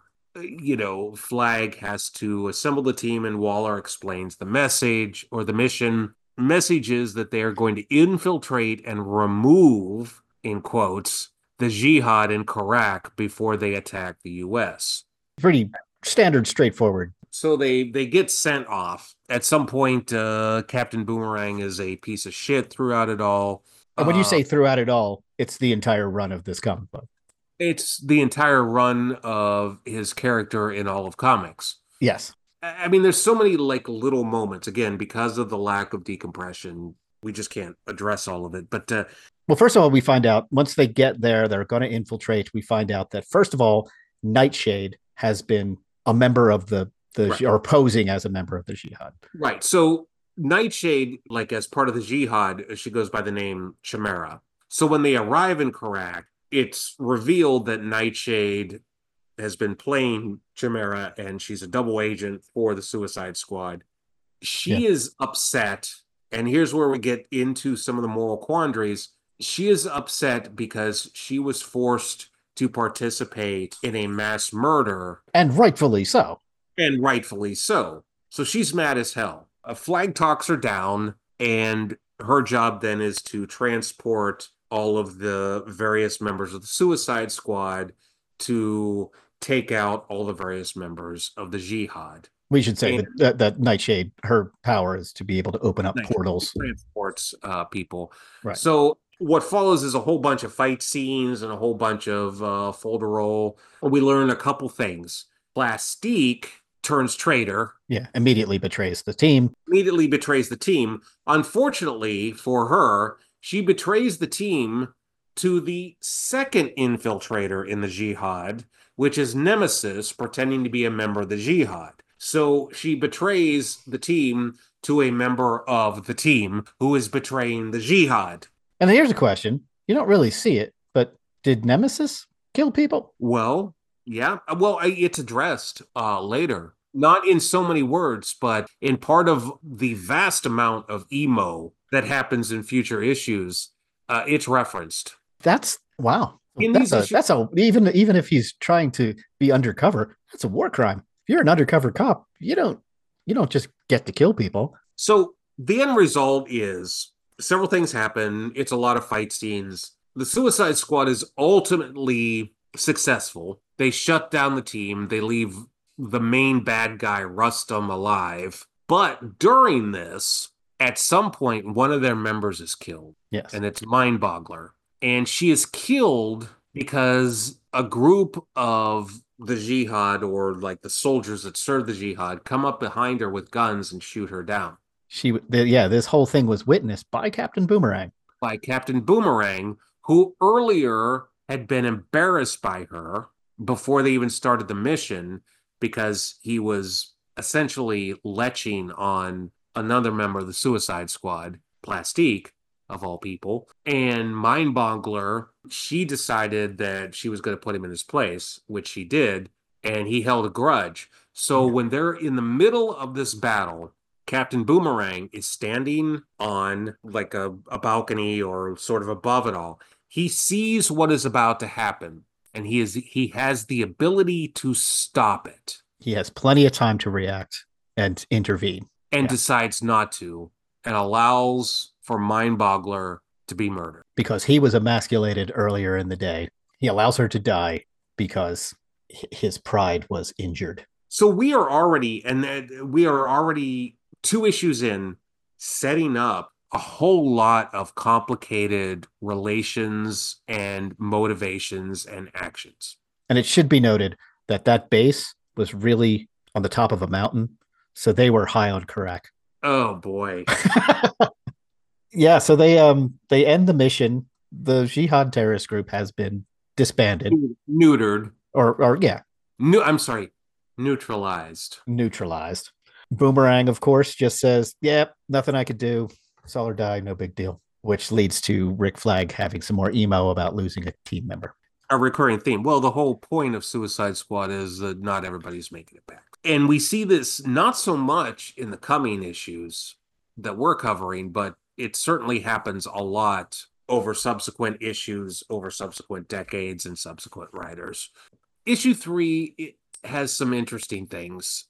Flag has to assemble the team, and Waller explains the message or the mission. Message is that they are going to infiltrate and remove, in quotes, the Jihad in Korak before they attack the U.S. Pretty standard, straightforward. So they get sent off. At some point, Captain Boomerang is a piece of shit throughout it all. And when you say throughout it all, it's the entire run of this comic book. It's the entire run of his character in all of comics. Yes. I mean, there's so many like little moments, again, because of the lack of decompression. We just can't address all of it. But well, first of all, we find out once they get there, they're going to infiltrate. We find out that, first of all, Nightshade has been a member of the right. or posing as a member of the Jihad. Right. So Nightshade, like as part of the Jihad, she goes by the name Chimera. So when they arrive in Korak, it's revealed that Nightshade has been playing Chimera and she's a double agent for the Suicide Squad. She is upset, and here's where we get into some of the moral quandaries. She is upset because she was forced to participate in a mass murder. And rightfully so. And rightfully so. So she's mad as hell. Flag talks her down, and her job then is to transport all of the various members of the Suicide Squad to take out all the various members of the Jihad. We should say that Nightshade, her power is to be able to open up portals. Transports people. Right. So what follows is a whole bunch of fight scenes and a whole bunch of folderol. We learn a couple things. Plastique turns traitor. Yeah, immediately betrays the team. Unfortunately for her, she betrays the team to the second infiltrator in the Jihad, which is Nemesis, pretending to be a member of the Jihad. So she betrays the team to a member of the team who is betraying the Jihad. And here's a question. You don't really see it, but did Nemesis kill people? Well, yeah. Well, it's addressed later. Not in so many words, but in part of the vast amount of emo that happens in future issues, it's referenced. That's wow. Even if he's trying to be undercover, that's a war crime. If you're an undercover cop, you don't just get to kill people. So the end result is several things happen. It's a lot of fight scenes. The Suicide Squad is ultimately successful. They shut down the team. They leave the main bad guy, Rustum, alive. But during this, at some point, one of their members is killed, Yes. and it's Mindboggler. And she is killed because a group of the Jihad, or like the soldiers that serve the Jihad, come up behind her with guns and shoot her down. This whole thing was witnessed by Captain Boomerang. By Captain Boomerang, who earlier had been embarrassed by her before they even started the mission because he was essentially leching on another member of the Suicide Squad, Plastique, of all people. And Mindboggler, she decided that she was going to put him in his place, which she did, and he held a grudge. So when they're in the middle of this battle, Captain Boomerang is standing on like a balcony or sort of above it all. He sees what is about to happen, and he has the ability to stop it He has plenty of time to react and intervene. and decides not to, and allows for Mindboggler to be murdered. Because he was emasculated earlier in the day. He allows her to die because his pride was injured. So we are already 2 issues in, setting up a whole lot of complicated relations and motivations and actions. And it should be noted that that base was really on the top of a mountain, so they were high on Karak. Oh boy. Yeah, so they end the mission. The Jihad terrorist group has been disbanded, Neutered. or yeah, I'm sorry, neutralized. neutralized. Boomerang, of course, just says, "Yeah, nothing I could do. Saw her die, no big deal." Which leads to Rick Flag having some more emo about losing a team member. A recurring theme. Well, the whole point of Suicide Squad is that not everybody's making it back. And we see this not so much in the coming issues that we're covering, but it certainly happens a lot over subsequent issues, over subsequent decades and subsequent writers. Issue 3, it has some interesting things.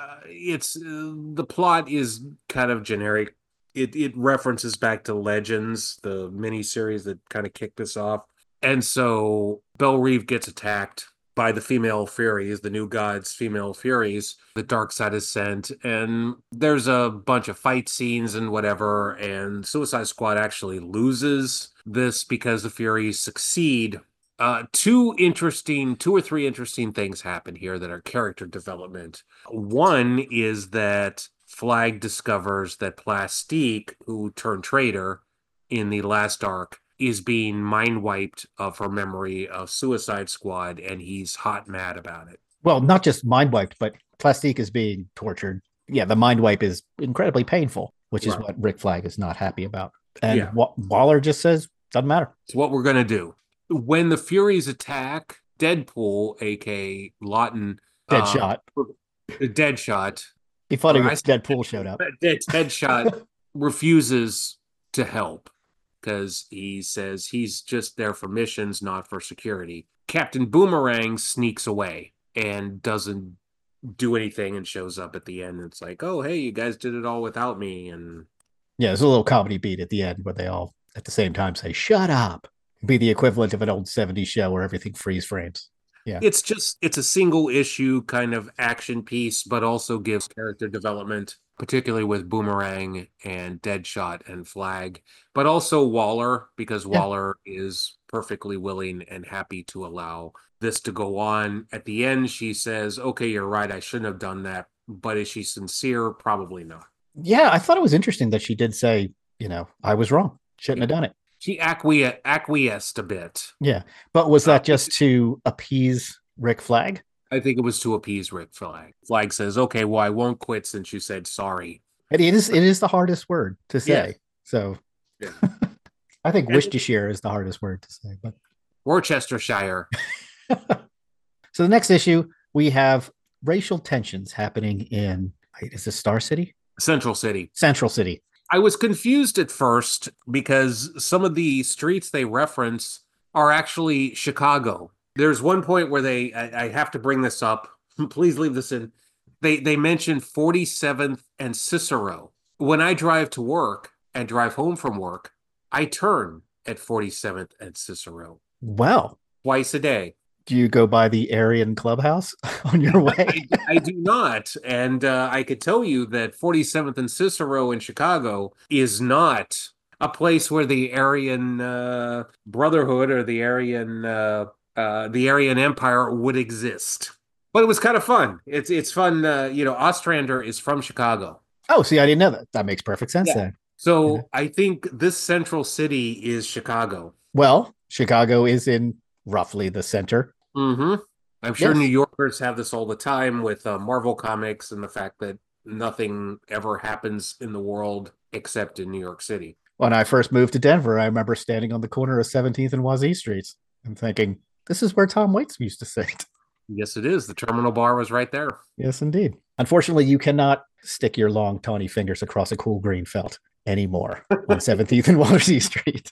The plot is kind of generic. It references back to Legends, the miniseries that kind of kicked this off. And so Belle Reve gets attacked by the female Furies, the New Gods female Furies. The dark side is sent, and there's a bunch of fight scenes and whatever, and Suicide Squad actually loses this because the Furies succeed. Two or three interesting things happen here that are character development. One is that Flag discovers that Plastique, who turned traitor in the last arc, is being mind wiped of her memory of Suicide Squad, and he's hot mad about it. Well, not just mind wiped, but Plastique is being tortured. Yeah, the mind wipe is incredibly painful, which is what Rick Flag is not happy about. And Waller just says, doesn't matter. It's what we're going to do. When the Furies attack, Deadpool, aka Lawton, Deadshot. Deadshot. Be funny if Deadpool showed up. Deadshot refuses to help because he says he's just there for missions, not for security. Captain Boomerang sneaks away and doesn't do anything and shows up at the end. It's like, oh, hey, you guys did it all without me. And yeah, there's a little comedy beat at the end where they all at the same time say, shut up. It'd be the equivalent of an old 70s show where everything freeze frames. Yeah. It's a single issue kind of action piece, but also gives character development, particularly with Boomerang and Deadshot and Flag, but also Waller, because Waller is perfectly willing and happy to allow this to go on. At the end, she says, okay, you're right, I shouldn't have done that. But is she sincere? Probably not. Yeah, I thought it was interesting that she did say, I was wrong. Shouldn't have done it. She acquiesced a bit. Yeah. But was that just to appease Rick Flag? I think it was to appease Rick Flag. Flag says, okay, well, I won't quit since you said sorry. And it is the hardest word to say. Yeah. So I think Worcestershire is the hardest word to say. But Worcestershire. So the next issue, we have racial tensions happening in, is this Star City? Central City. Central City. I was confused at first because some of the streets they reference are actually Chicago. There's one point where I have to bring this up please leave this in. They mentioned 47th and Cicero. When I drive to work and drive home from work, I turn at 47th and Cicero Well, twice a day. do you go by the Aryan Clubhouse on your way? I do not. And I could tell you that 47th and Cicero in Chicago is not a place where the Aryan Brotherhood or the Aryan Empire would exist. But it was kind of fun. It's fun. Ostrander is from Chicago. Oh, see, I didn't know that. That makes perfect sense Yeah. then. So I think this central city is Chicago. Well, Chicago is in roughly the center. Hmm. I'm sure Yes. New Yorkers have this all the time with Marvel Comics and the fact that nothing ever happens in the world except in New York City. When I first moved to Denver, I remember standing on the corner of 17th and Wazee Streets and thinking, this is where Tom Waits used to sit. Yes, it is. The Terminal Bar was right there. Yes, indeed. Unfortunately, you cannot stick your long, tawny fingers across a cool green felt anymore on 17th and Wazee Street.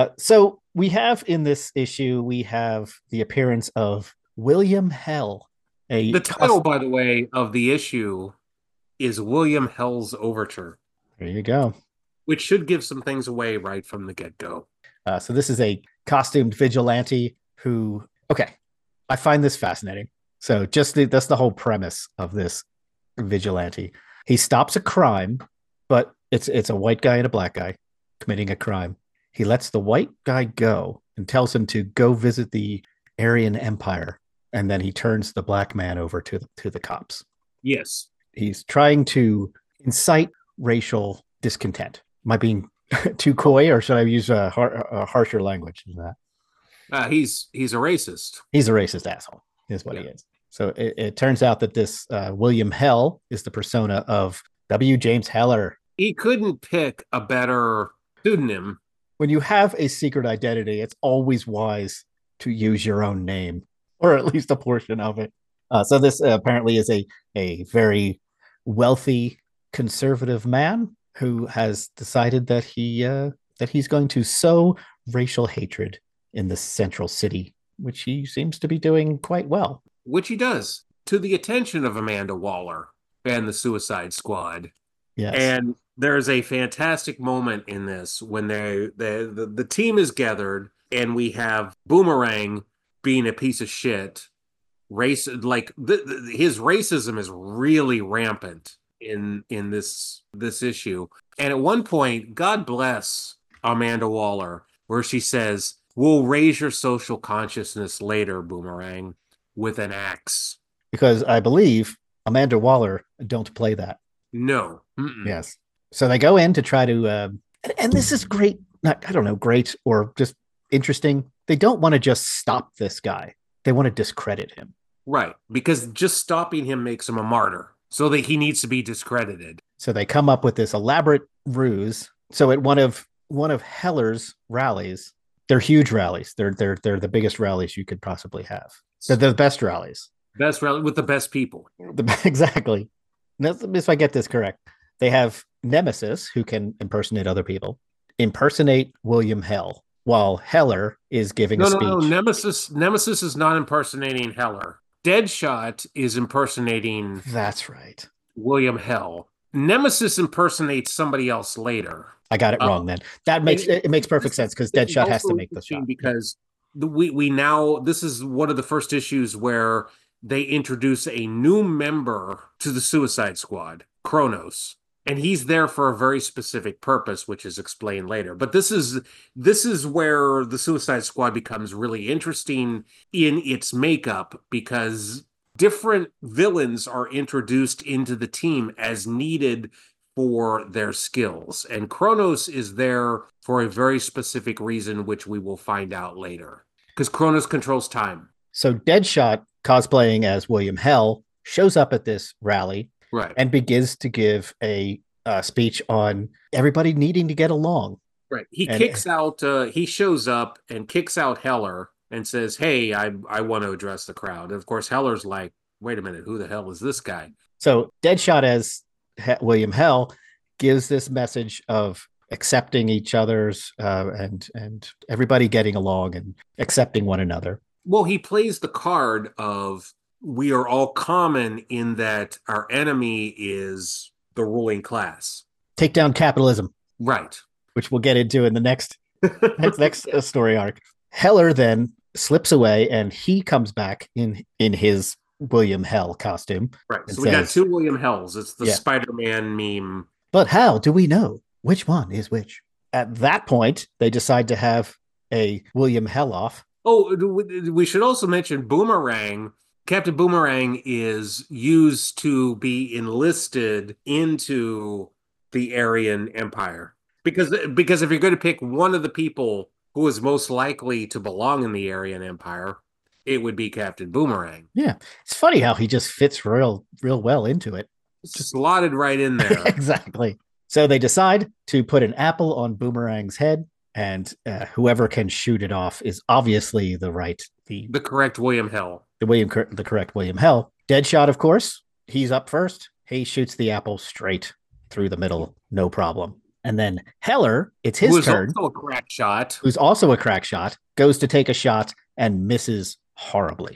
So we have in this issue, we have the appearance of William Hell. The title, by the way, of the issue is William Hell's Overture. There you go. Which should give some things away right from the get-go. So this is a costumed vigilante who, okay, I find this fascinating. So that's the whole premise of this vigilante. He stops a crime, but it's a white guy and a black guy committing a crime. He lets the white guy go and tells him to go visit the Aryan Empire, and then he turns the black man over to the cops. Yes. He's trying to incite racial discontent. Am I being too coy, or should I use a harsher language than that? He's a racist. He's a racist asshole, is what he is. So it turns out that this William Hell is the persona of W. James Heller. He couldn't pick a better pseudonym. When you have a secret identity, it's always wise to use your own name, or at least a portion of it. So this apparently is a very wealthy conservative man who has decided that he's going to sow racial hatred in the central city, which he seems to be doing quite well. Which he does, to the attention of Amanda Waller and the Suicide Squad. Yes. And there's a fantastic moment in this when the team is gathered and we have Boomerang being a piece of shit. His racism is really rampant in this issue. And at one point, God bless Amanda Waller, where she says, "We'll raise your social consciousness later, Boomerang, with an axe." Because I believe Amanda Waller don't play that. No. Mm-mm. Yes. So they go in to try to, and this is great. Not, I don't know, great or just interesting. They don't want to just stop this guy. They want to discredit him. Right. Because just stopping him makes him a martyr. So that he needs to be discredited. So they come up with this elaborate ruse. So at one of Heller's rallies, they're huge rallies. They're the biggest rallies you could possibly have. They're the best rallies. Best rally with the best people. Exactly. If I get this correct, they have Nemesis, who can impersonate other people, impersonate William Hell, while Heller is giving a speech. No. Nemesis is not impersonating Heller. Deadshot is impersonating. That's right. William Hell. Nemesis impersonates somebody else later. I got it wrong then. That makes perfect sense because Deadshot has to make the shot. Because we now, this is one of the first issues where they introduce a new member to the Suicide Squad, Kronos. And he's there for a very specific purpose, which is explained later. But this is where the Suicide Squad becomes really interesting in its makeup, because different villains are introduced into the team as needed for their skills. And Kronos is there for a very specific reason, which we will find out later. Because Kronos controls time. So Deadshot, cosplaying as William Hell, shows up at this rally. Right. And begins to give a speech on everybody needing to get along. Right. He shows up and kicks out Heller and says, "Hey, I want to address the crowd." And of course, Heller's like, "Wait a minute, who the hell is this guy?" So Deadshot as William Hell gives this message of accepting each other's and everybody getting along and accepting one another. Well, he plays the card of we are all common in that our enemy is the ruling class. Take down capitalism, Right. which we'll get into in the next story arc. Heller then slips away, and he comes back in his William Hell costume. Right. And So we got says, two William Hells. It's the yeah, Spider-Man meme. but how do we know which one is which? At that point, they decide to have a William Hell off. Oh, we should also mention Boomerang. Captain Boomerang is used to be enlisted into the Aryan Empire. Because if you're going to pick one of the people who is most likely to belong in the Aryan Empire, it would be Captain Boomerang. Yeah, it's funny how he just fits real well into it. Just slotted right in there. Exactly. So they decide to put an apple on Boomerang's head, and whoever can shoot it off is obviously The correct William Hell. the correct William Hell. Deadshot, of course, he's up first. He shoots the apple straight through the middle, no problem. And then Heller, it's his turn. Also a crack shot. Who's also a crack shot, goes to take a shot and misses horribly.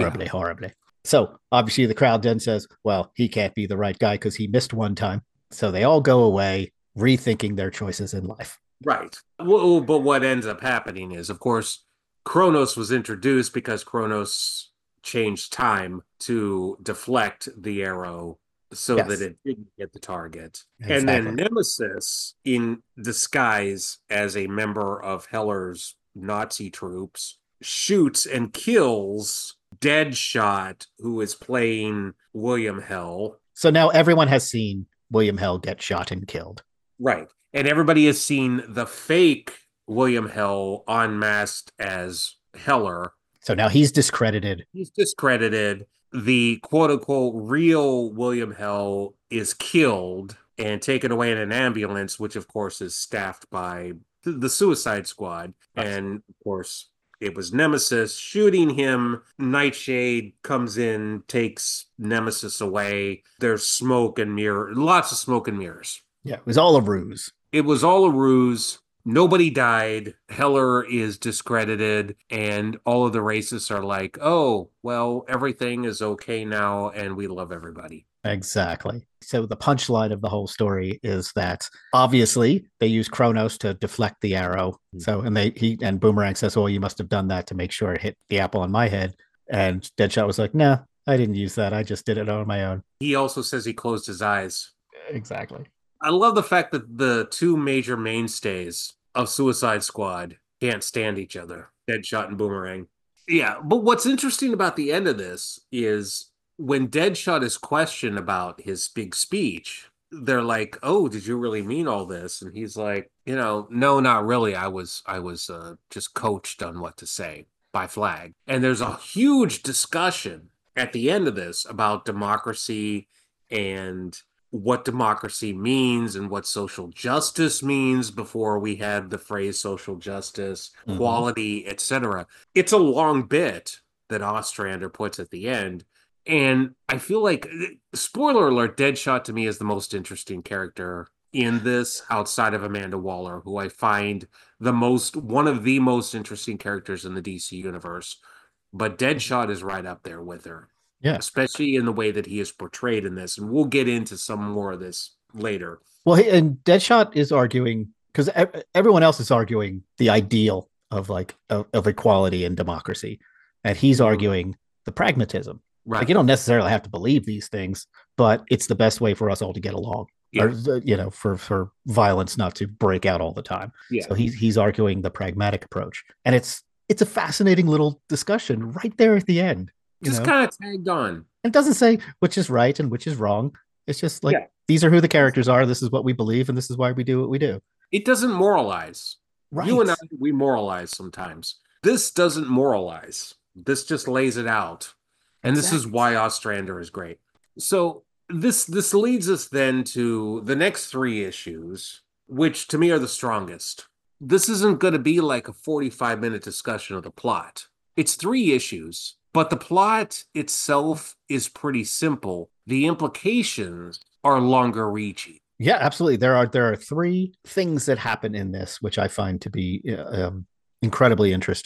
So obviously the crowd then says, well, he can't be the right guy because he missed one time. So they all go away rethinking their choices in life. Right. Well, but what ends up happening is, of course, Kronos was introduced because Kronos changed time to deflect the arrow so Yes. that it didn't hit the target. Exactly. And then Nemesis, in disguise as a member of Heller's Nazi troops, shoots and kills Deadshot, who is playing William Hell. So now everyone has seen William Hell get shot and killed. Right. And everybody has seen the fake William Hell unmasked as Heller. So now he's discredited. He's discredited. The quote unquote real William Hell is killed and taken away in an ambulance, which of course is staffed by the Suicide Squad. Right. And of course, it was Nemesis shooting him. Nightshade comes in, takes Nemesis away. There's smoke and lots of smoke and mirrors. Yeah, it was all a ruse. It was all a ruse. Nobody died. Heller is discredited, and all of the racists are like, oh, well, everything is okay now, and we love everybody. Exactly. So the punchline of the whole story is that obviously they use Kronos to deflect the arrow. So and Boomerang says, "Oh, you must have done that to make sure it hit the apple on my head." And Deadshot was like, "No, I didn't use that. I just did it on my own." He also says he closed his eyes. Exactly. I love the fact that the two major mainstays of Suicide Squad can't stand each other, Deadshot and Boomerang. Yeah, but what's interesting about the end of this is when Deadshot is questioned about his big speech, they're like, "Oh, did you really mean all this?" And he's like, "No, not really. I was just coached on what to say by Flag." And there's a huge discussion at the end of this about democracy and what democracy means and what social justice means before we had the phrase social justice, quality, etc. It's a long bit that Ostrander puts at the end. And I feel like, spoiler alert, Deadshot to me is the most interesting character in this outside of Amanda Waller, who I find one of the most interesting characters in the DC universe. But Deadshot is right up there with her. Yeah. Especially in the way that he is portrayed in this. And we'll get into some more of this later. Well, and Deadshot is arguing, because everyone else is arguing the ideal of of equality and democracy. And he's arguing the pragmatism. Right. Like, you don't necessarily have to believe these things, but it's the best way for us all to get along. Yeah. Or, for violence not to break out all the time. Yeah. So he's arguing the pragmatic approach. And it's a fascinating little discussion right there at the end. Just kind of tagged on. It doesn't say which is right and which is wrong. It's just like, these are who the characters are. This is what we believe, and this is why we do what we do. It doesn't moralize. Right. You and I, we moralize sometimes. This doesn't moralize. This just lays it out. And This is why Ostrander is great. So this leads us then to the next 3 issues, which to me are the strongest. This isn't going to be like a 45-minute discussion of the plot. It's 3 issues. But the plot itself is pretty simple. The implications are longer reaching. Yeah, absolutely. There are 3 things that happen in this, which I find to be incredibly interesting.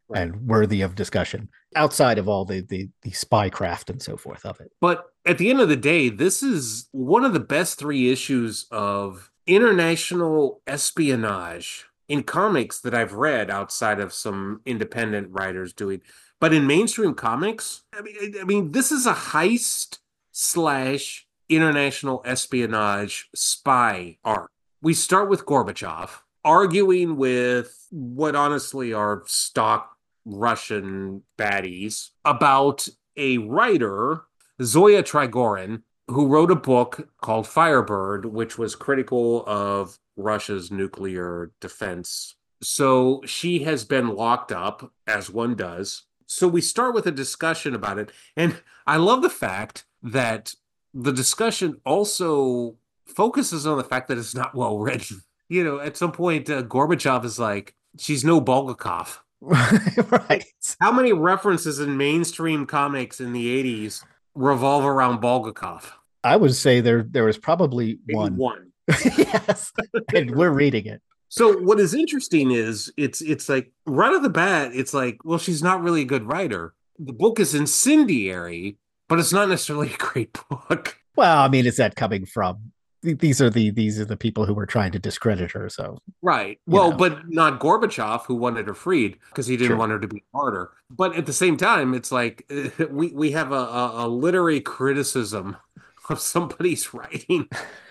and worthy of discussion outside of all the spy craft and so forth of it. But at the end of the day, this is one of the best 3 issues of international espionage in comics that I've read outside of some independent writers doing. But in mainstream comics, I mean, this is a heist slash international espionage spy arc. We start with Gorbachev arguing with what honestly are stock Russian baddies about a writer, Zoya Trigorin, who wrote a book called Firebird, which was critical of Russia's nuclear defense. So she has been locked up, as one does. So we start with a discussion about it. And I love the fact that the discussion also focuses on the fact that it's not well written. At some point, Gorbachev is like, she's no Bulgakov. Right. How many references in mainstream comics in the 80s revolve around Bulgakov? I would say there was probably Maybe one. one. Yes. And we're reading it. So what is interesting is it's like right off the bat, it's like, well, she's not really a good writer. The book is incendiary, but it's not necessarily a great book. Well, I mean, is that coming from these are the people who were trying to discredit her? So Right. Well, know. but not Gorbachev, who wanted her freed because he didn't Sure. want her to be a martyr. But at the same time, it's like we have a literary criticism of somebody's writing.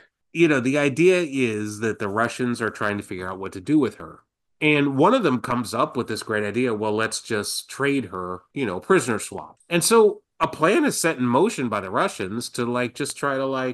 The idea is that the Russians are trying to figure out what to do with her. And one of them comes up with this great idea, well, let's just trade her, prisoner swap. And so a plan is set in motion by the Russians to just try to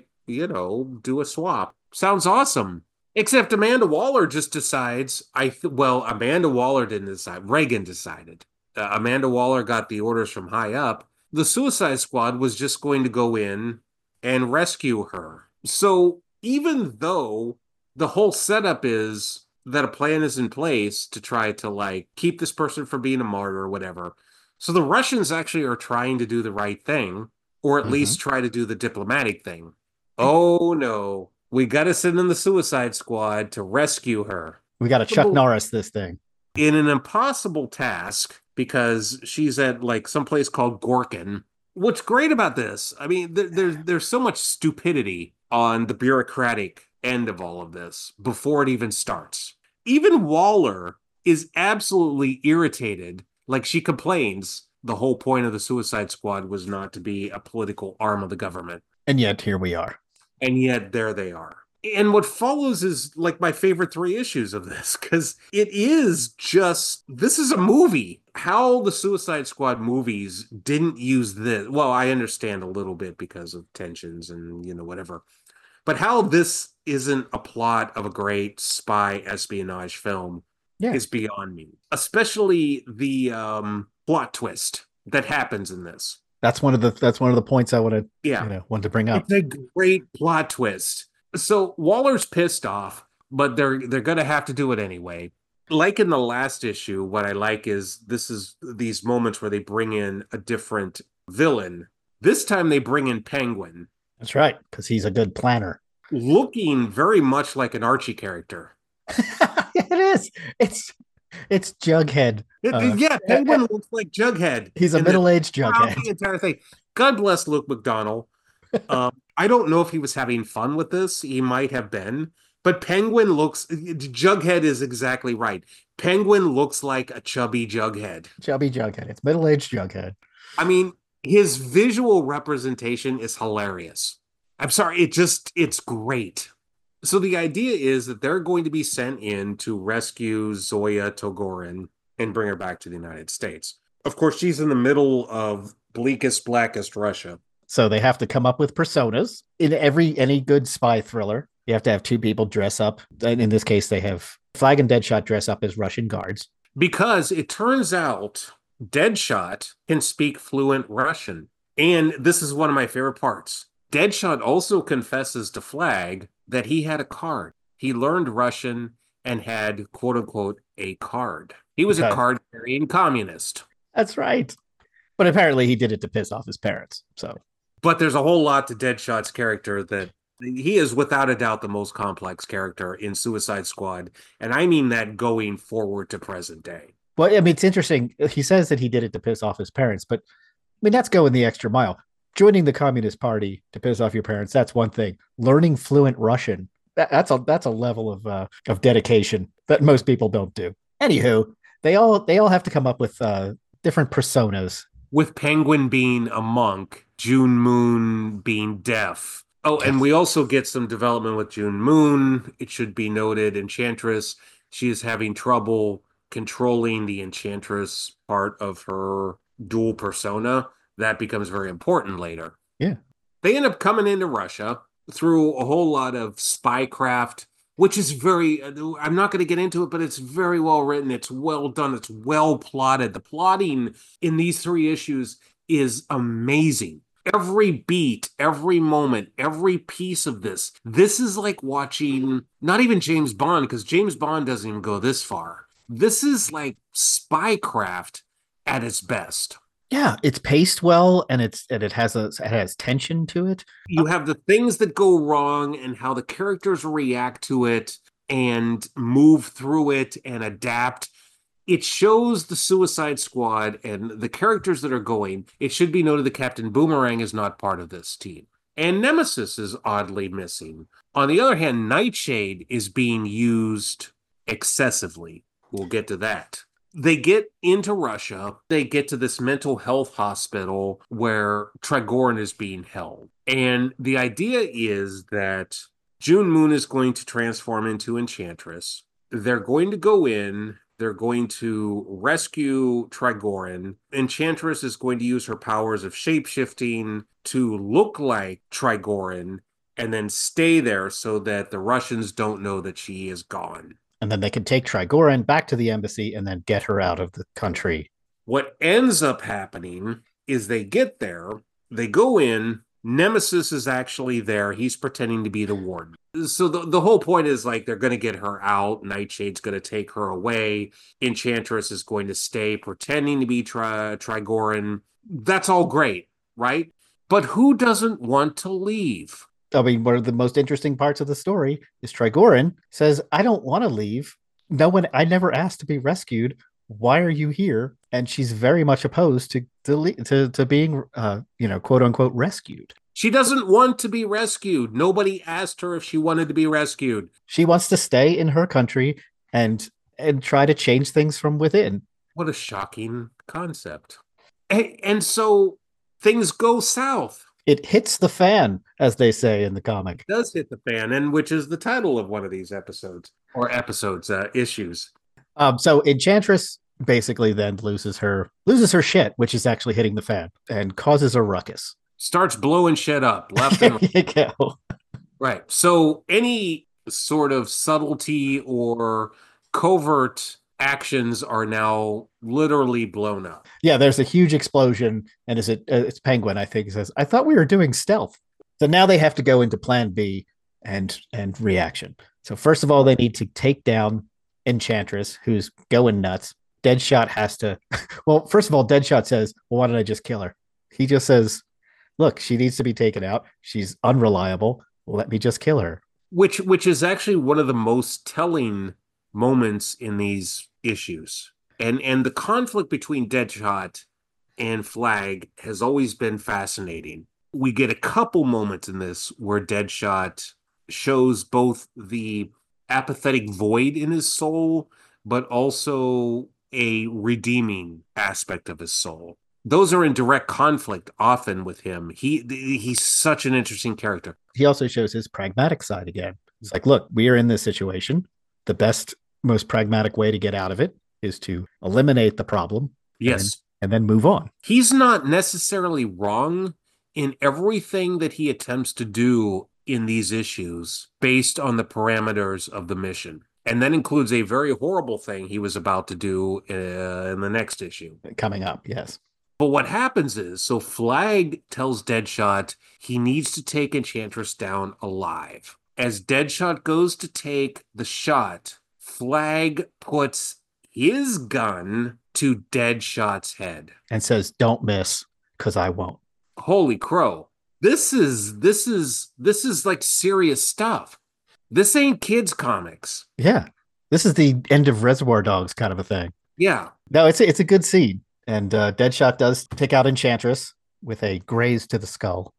do a swap. Sounds awesome. Except Amanda Waller just decides, Amanda Waller didn't decide. Reagan decided. Amanda Waller got the orders from high up. The Suicide Squad was just going to go in and rescue her. So even though the whole setup is that a plan is in place to try to keep this person from being a martyr or whatever. So the Russians actually are trying to do the right thing, or at least try to do the diplomatic thing. Oh no, we got to send in the Suicide Squad to rescue her. We got to Chuck Norris this thing. In an impossible task because she's at some place called Gorkin. What's great about this, I mean, there's so much stupidity on the bureaucratic end of all of this before it even starts. Even Waller is absolutely irritated. She complains the whole point of the Suicide Squad was not to be a political arm of the government. And yet here we are. And yet there they are. And what follows is my favorite 3 issues of this, because it is this is a movie. How the Suicide Squad movies didn't use this. Well, I understand a little bit because of tensions and, whatever. But how this isn't a plot of a great spy espionage film is beyond me. Especially the plot twist that happens in this. That's one of the points I want to bring up. It's a great plot twist. So Waller's pissed off, but they're going to have to do it anyway. Like in the last issue, what I like is these moments where they bring in a different villain. This time they bring in Penguin. That's right, because he's a good planner. Looking very much like an Archie character. It is. It's Jughead. Penguin looks like Jughead. He's a middle-aged Jughead. The entire thing. God bless Luke McDonnell. I don't know if he was having fun with this. He might have been. But Jughead is exactly right. Penguin looks like a chubby Jughead. Chubby Jughead. It's middle-aged Jughead. I mean, his visual representation is hilarious. I'm sorry, it's great. So the idea is that they're going to be sent in to rescue Zoya Togorin and bring her back to the United States. Of course, she's in the middle of bleakest, blackest Russia. So they have to come up with personas. In any good spy thriller, you have to have 2 people dress up. And in this case, they have Flag and Deadshot dress up as Russian guards. Because it turns out Deadshot can speak fluent Russian. And this is one of my favorite parts. Deadshot also confesses to Flag that he had a card. He learned Russian and had, quote unquote, a card. He was a card-carrying communist. That's right. But apparently he did it to piss off his parents. But there's a whole lot to Deadshot's character that he is without a doubt the most complex character in Suicide Squad. And I mean that going forward to present day. Well, I mean, it's interesting. He says that he did it to piss off his parents, but I mean, that's going the extra mile. Joining the Communist Party to piss off your parents, that's one thing. Learning fluent Russian, that's a level of dedication that most people don't do. Anywho, they all have to come up with different personas. With Penguin being a monk, June Moon being deaf. Oh, and Yes. we also get some development with June Moon. It should be noted, Enchantress, she is having trouble controlling the Enchantress part of her dual persona. That becomes very important later. Yeah. They end up coming into Russia through a whole lot of spycraft, which is very, I'm not going to get into it, but it's very well written. It's well done. It's well plotted. The plotting in these three issues is amazing. Every beat, every moment, every piece of this is like watching not even James Bond, because James Bond doesn't even go this far. This is like spycraft at its best. Yeah, it's paced well and it has tension to it. You have the things that go wrong and how the characters react to it and move through it and adapt. It shows the Suicide Squad and the characters that are going. It should be noted that Captain Boomerang is not part of this team. And Nemesis is oddly missing. On the other hand, Nightshade is being used excessively. We'll get to that. They get into Russia. They get to this mental health hospital where Trigorin is being held. And the idea is that June Moon is going to transform into Enchantress. They're going to go in. They're going to rescue Trigorin. Enchantress is going to use her powers of shapeshifting to look like Trigorin and then stay there so that the Russians don't know that she is gone. And then they can take Trigorin back to the embassy and then get her out of the country. What ends up happening is they get there, they go in, Nemesis is actually there. He's pretending to be the warden. So the whole point is like they're going to get her out. Nightshade's going to take her away. Enchantress is going to stay pretending to be Trigorin. That's all great, right? But who doesn't want to leave? I mean, one of the most interesting parts of the story is Trigorin says, I don't want to leave. No one, I never asked to be rescued. Why are you here? And she's very much opposed to being, quote unquote, rescued. She doesn't want to be rescued. Nobody asked her if she wanted to be rescued. She wants to stay in her country and try to change things from within. What a shocking concept. And so things go south. It hits the fan, as they say in the comic. It does hit the fan, and which is the title of one of these episodes or issues. So Enchantress basically then loses her shit, which is actually hitting the fan and causes a ruckus. Starts blowing shit up left and right. There you go. Right. So any sort of subtlety or covert actions are now literally blown up. Yeah, there's a huge explosion, and it's Penguin, I think, says, I thought we were doing stealth. So now they have to go into plan B and reaction. So first of all, they need to take down Enchantress, who's going nuts. Deadshot has to well, first of all, Deadshot says, well, why don't I just kill her? He just says, look, she needs to be taken out. She's unreliable. Let me just kill her. Which is actually one of the most telling moments in these issues. And the conflict between Deadshot and Flag has always been fascinating. We get a couple moments in this where Deadshot shows both the apathetic void in his soul, but also a redeeming aspect of his soul. Those are in direct conflict often with him. He's such an interesting character. He also shows his pragmatic side again. It's like, look, we are in this situation. The best, most pragmatic way to get out of it is to eliminate the problem. Yes. And then move on. He's not necessarily wrong in everything that he attempts to do in these issues based on the parameters of the mission. And that includes a very horrible thing he was about to do in the next issue. Coming up, yes. But what happens is, so Flag tells Deadshot he needs to take Enchantress down alive. As Deadshot goes to take the shot, Flag puts his gun to Deadshot's head. And says, don't miss, because I won't. Holy crow. This is like serious stuff. This ain't kids' comics. Yeah. This is the end of Reservoir Dogs kind of a thing. Yeah. No, it's a good scene. And Deadshot does take out Enchantress with a graze to the skull.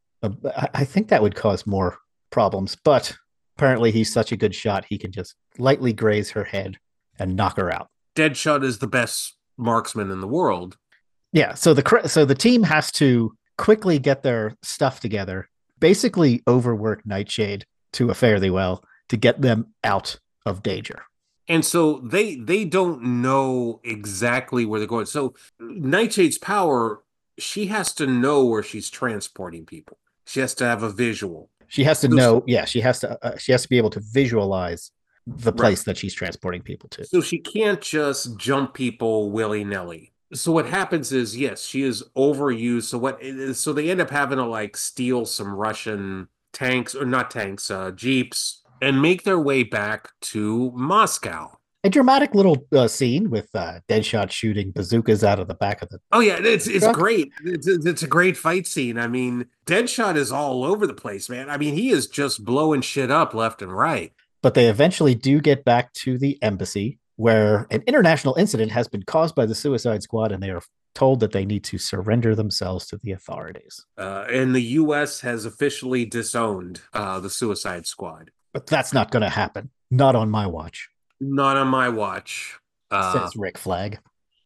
I think that would cause more problems, but apparently he's such a good shot, he can just lightly graze her head and knock her out. Deadshot is the best marksman in the world. Yeah, so the team has to quickly get their stuff together, basically overwork Nightshade to a fairly well to get them out of danger. And so they don't know exactly where they're going. So Nightshade's power, she has to know where she's transporting people. She has to have a visual. She has to know, yeah, she has to be able to visualize the place Right. that she's transporting people to. So she can't just jump people willy-nilly. So what happens is, yes, she is overused. So they end up having to like steal some Russian tanks, or not tanks, jeeps, and make their way back to Moscow. A dramatic little scene with Deadshot shooting bazookas out of the back of the Oh yeah, it's truck. great. It's a great fight scene. I mean, Deadshot is all over the place, man. I mean, he is just blowing shit up left and right. But they eventually do get back to the embassy where an international incident has been caused by the Suicide Squad, and they are told that they need to surrender themselves to the authorities. And the U.S. has officially disowned the Suicide Squad. But that's not going to happen. Not on my watch, Not on my watch. says Rick Flag.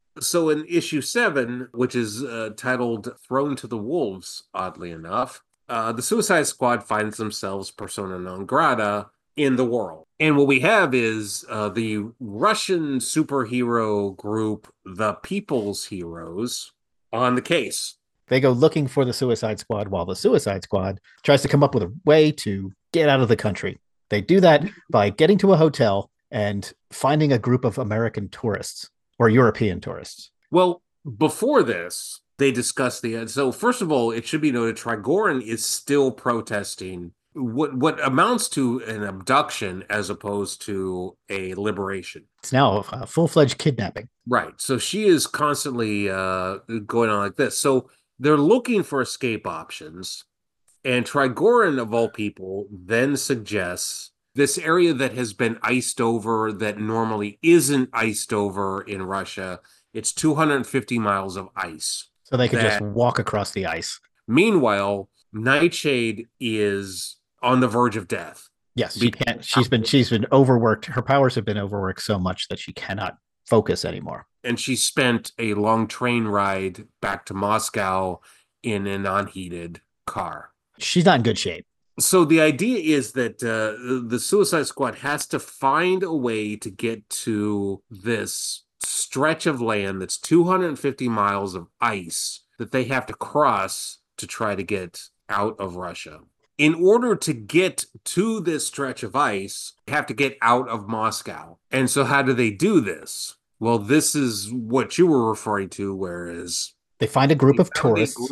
So in issue 7, which is titled Thrown to the Wolves, oddly enough, the Suicide Squad finds themselves persona non grata in the world. And what we have is the Russian superhero group, the People's Heroes, on the case. They go looking for the Suicide Squad while the Suicide Squad tries to come up with a way to get out of the country. They do that by getting to a hotel and finding a group of American tourists or European tourists. Well, before this, they discussed the. So, first of all, it should be noted Trigorin is still protesting what amounts to an abduction as opposed to a liberation. It's now a full-fledged kidnapping. Right. So she is constantly going on like this. So they're looking for escape options. And Trigorin, of all people, then suggests this area that has been iced over that normally isn't iced over in Russia. It's 250 miles of ice. So they could just walk across the ice. Meanwhile, Nightshade is on the verge of death. Yes, she can't. She's been overworked. Her powers have been overworked so much that she cannot focus anymore. And she spent a long train ride back to Moscow in an unheated car. She's not in good shape. So the idea is that the Suicide Squad has to find a way to get to this stretch of land that's 250 miles of ice that they have to cross to try to get out of Russia. In order to get to this stretch of ice, they have to get out of Moscow. And so how do they do this? Well, this is what you were referring to, whereas they find a group of tourists.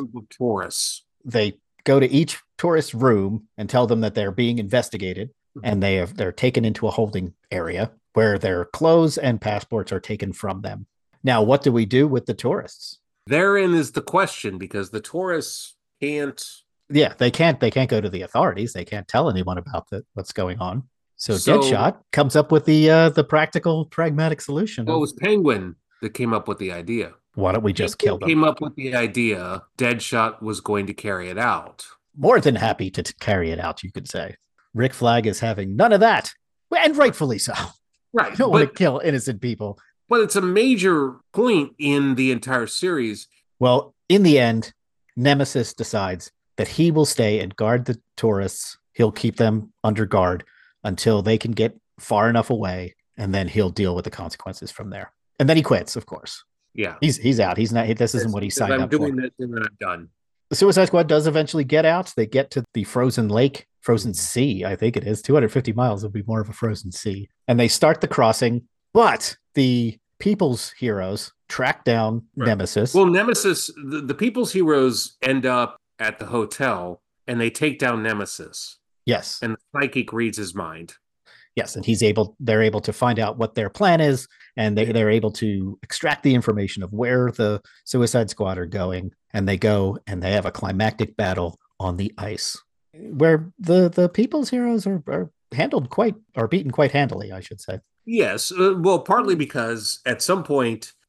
They go to each tourist room and tell them that they're being investigated, and they're taken into a holding area where their clothes and passports are taken from them. Now, what do we do with the tourists? Therein is the question, because the tourists can't. Yeah, they can't go to the authorities. They can't tell anyone about what's going on. So Deadshot comes up with the practical, pragmatic solution. Well, it was Penguin that came up with the idea. Why don't we just kill them? Came up with the idea. Deadshot was going to carry it out. More than happy to carry it out, you could say. Rick Flag is having none of that, and rightfully so. Right. I don't want to kill innocent people. But it's a major point in the entire series. Well, in the end, Nemesis decides that he will stay and guard the tourists. He'll keep them under guard until they can get far enough away, and then he'll deal with the consequences from there. And then he quits, of course. Yeah. He's out. He's not. This isn't what he signed up for. I'm doing this and then I'm done. The Suicide Squad does eventually get out. They get to the frozen lake, frozen sea, I think it is. 250 miles would be more of a frozen sea. And they start the crossing, but the People's Heroes track down Nemesis. Well, Nemesis, the People's Heroes end up at the hotel and they take down Nemesis. Yes. And the psychic reads his mind. Yes, and they're able to find out what their plan is, and they're able to extract the information of where the Suicide Squad are going, and they go and they have a climactic battle on the ice, where the People's Heroes are beaten quite handily, I should say. Yes, well, partly because at some point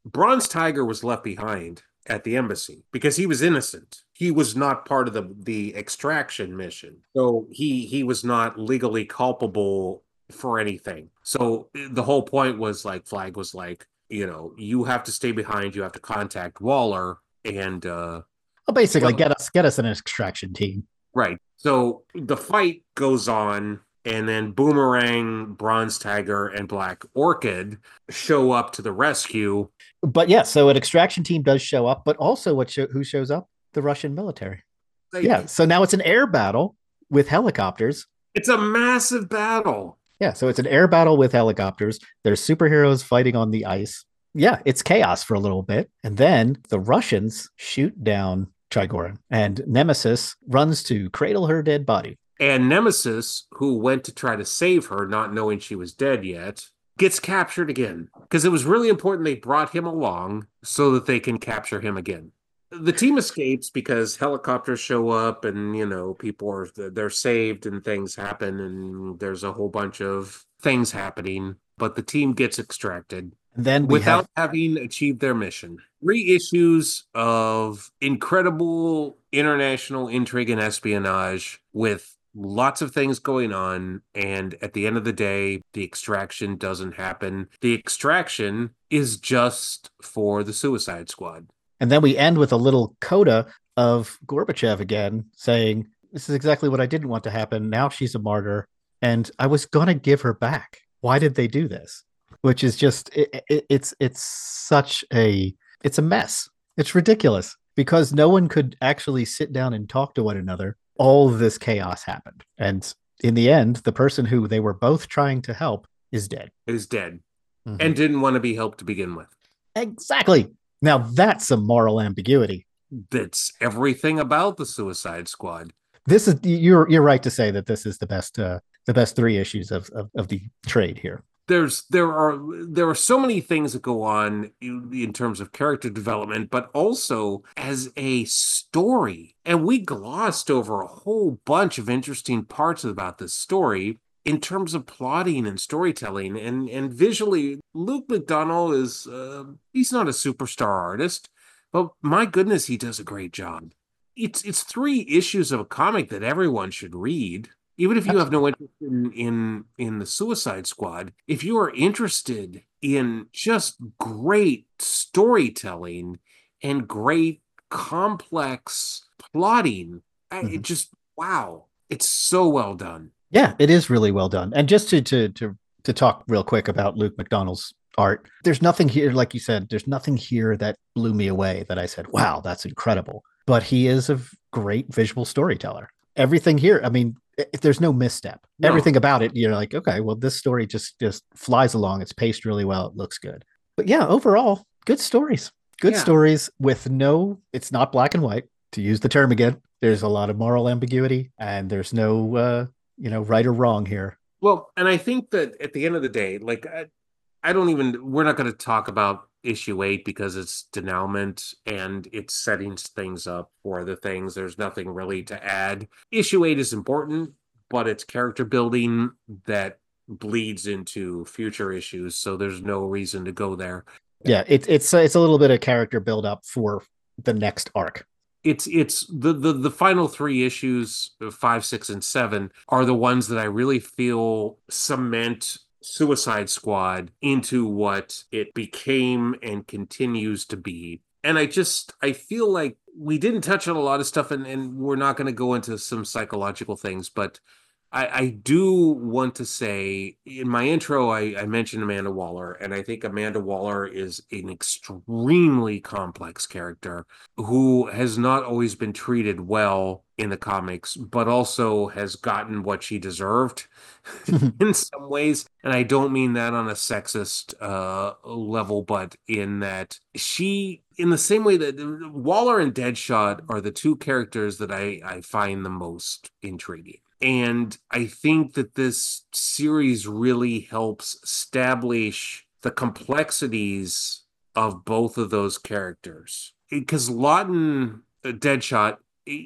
Bronze Tiger was left behind at the embassy because he was innocent. He was not part of the extraction mission. So he was not legally culpable for anything. So the whole point was like Flag was like, you have to stay behind, you have to contact Waller and Well, basically, well, get us an extraction team. right. So the fight goes on, and then Boomerang, Bronze Tiger, and Black Orchid show up to the rescue. But yeah, so an extraction team does show up, but also who shows up? The Russian military. Yeah, Like, so now it's an air battle with helicopters. it's a massive battle. Yeah, so it's an air battle with helicopters. There's superheroes fighting on the ice. Yeah, it's chaos for a little bit. And then the Russians shoot down Trigorin, and Nemesis runs to cradle her dead body. And Nemesis, who went to try to save her, not knowing she was dead yet, gets captured again. Because it was really important they brought him along so that they can capture him again. The team escapes because helicopters show up and, people they're saved and things happen and there's a whole bunch of things happening. But the team gets extracted And then we without have having achieved their mission. 3 issues of incredible international intrigue and espionage with lots of things going on. And at the end of the day, the extraction doesn't happen. The extraction is just for the Suicide Squad. and then we end with a little coda of Gorbachev again saying, "This is exactly what I didn't want to happen. Now she's a martyr, and I was gonna give her back. Why did they do this?" Which is just it's such a it's a mess. It's ridiculous because no one could actually sit down and talk to one another. All of this chaos happened, and in the end, the person who they were both trying to help is dead. Is dead Mhm. and didn't want to be helped to begin with. Exactly. Now that's some moral ambiguity. That's everything about the Suicide Squad. This is you're right to say that this is the best 3 issues of the trade here. There are so many things that go on in terms of character development, but also as a story. And we glossed over a whole bunch of interesting parts about this story in terms of plotting and storytelling and visually. Luke McDonnell is he's not a superstar artist, but my goodness, he does a great job. It's 3 issues of a comic that everyone should read. Even if you have no interest in the Suicide Squad, if you are interested in just great storytelling and great complex plotting, it Mhm. just wow, it's so well done. Yeah, it is really well done. And just to talk real quick about Luke McDonnell's art, there's nothing here, like you said, there's nothing here that blew me away that I said, wow, that's incredible. But he is a great visual storyteller. Everything here, I mean, there's no misstep. No. Everything about it, you're like, okay, well, this story just flies along. It's paced really well. It looks good. But yeah, overall, good stories. Good Yeah. stories with it's not black and white, to use the term again. There's a lot of moral ambiguity, and there's no right or wrong here. Well, and I think that at the end of the day, like I don't even, we're not going to talk about issue 8 because it's denouement and it's setting things up for the things. There's nothing really to add. Issue 8 is important, but it's character building that bleeds into future issues. So there's no reason to go there. Yeah, it's a little bit of character build up for the next arc. It's the final 3 issues, 5, 6, and 7, are the ones that I really feel cement Suicide Squad into what it became and continues to be. And I feel like we didn't touch on a lot of stuff, and we're not going to go into some psychological things, but I do want to say in my intro, I mentioned Amanda Waller, and I think Amanda Waller is an extremely complex character who has not always been treated well in the comics, but also has gotten what she deserved in some ways. And I don't mean that on a sexist level, but in that in the same way that Waller and Deadshot are the 2 characters that I find the most intriguing. And I think that this series really helps establish the complexities of both of those characters. Because Lawton, Deadshot,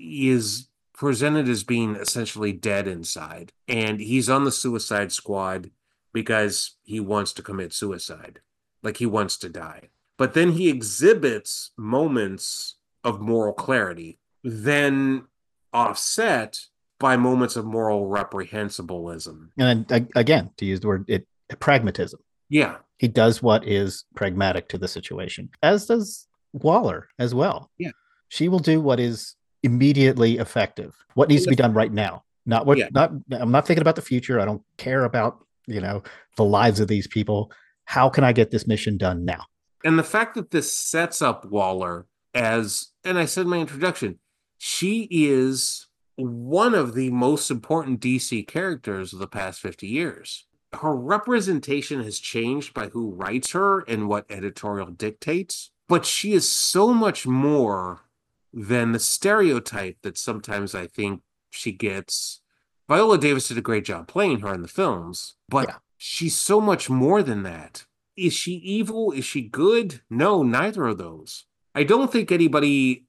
is presented as being essentially dead inside. And he's on the Suicide Squad because he wants to commit suicide. Like he wants to die. but then he exhibits moments of moral clarity, then offset by moments of moral reprehensibleism. And again, to use the word pragmatism. Yeah. He does what is pragmatic to the situation, as does Waller as well. Yeah. She will do what is immediately effective, what needs to be done right now. Not what, I'm not thinking about the future. I don't care about, the lives of these people. How can I get this mission done now? And the fact that this sets up Waller as, and I said in my introduction, she is one of the most important DC characters of the past 50 years. Her representation has changed by who writes her and what editorial dictates, but she is so much more than the stereotype that sometimes I think she gets. Viola Davis did a great job playing her in the films, but she's so much more than that. Is she evil? Is she good? No, neither of those. I don't think anybody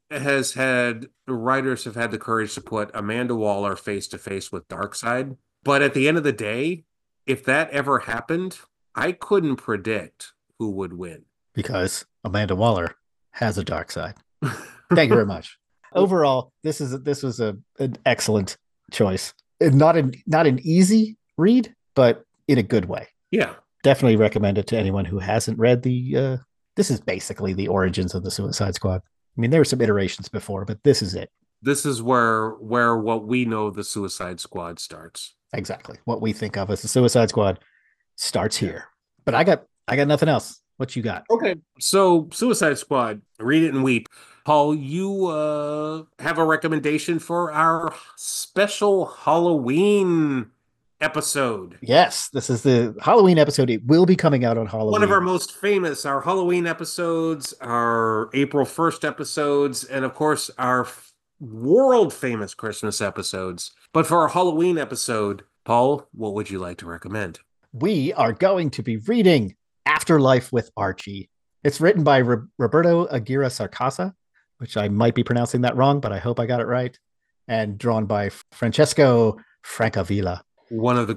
writers have had the courage to put Amanda Waller face to face with Darkseid. But at the end of the day, if that ever happened, I couldn't predict who would win. Because Amanda Waller has a dark side. Thank you very much. Overall, this was an excellent choice. Not an easy read, but in a good way. Yeah. Definitely recommend it to anyone who hasn't read this is basically the origins of the Suicide Squad. I mean, there were some iterations before, but this is it. This is where what we know the Suicide Squad starts. Exactly. What we think of as the Suicide Squad starts here. But I got nothing else. What you got? Okay. So Suicide Squad, read it and weep. Paul, you have a recommendation for our special Halloween episode. Yes, this is the Halloween episode. It will be coming out on Halloween. One of our most famous, our Halloween episodes, our April 1st episodes, and of course our world famous Christmas episodes. But for our Halloween episode, Paul, what would you like to recommend? We are going to be reading Afterlife with Archie. It's written by Roberto Aguirre Sarcasa, which I might be pronouncing that wrong, but I hope I got it right, and drawn by Francesco Francavilla. One of the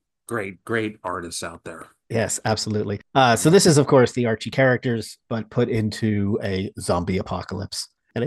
great artists out there. Yes, absolutely. So this is, of course, the Archie characters, but put into a zombie apocalypse. And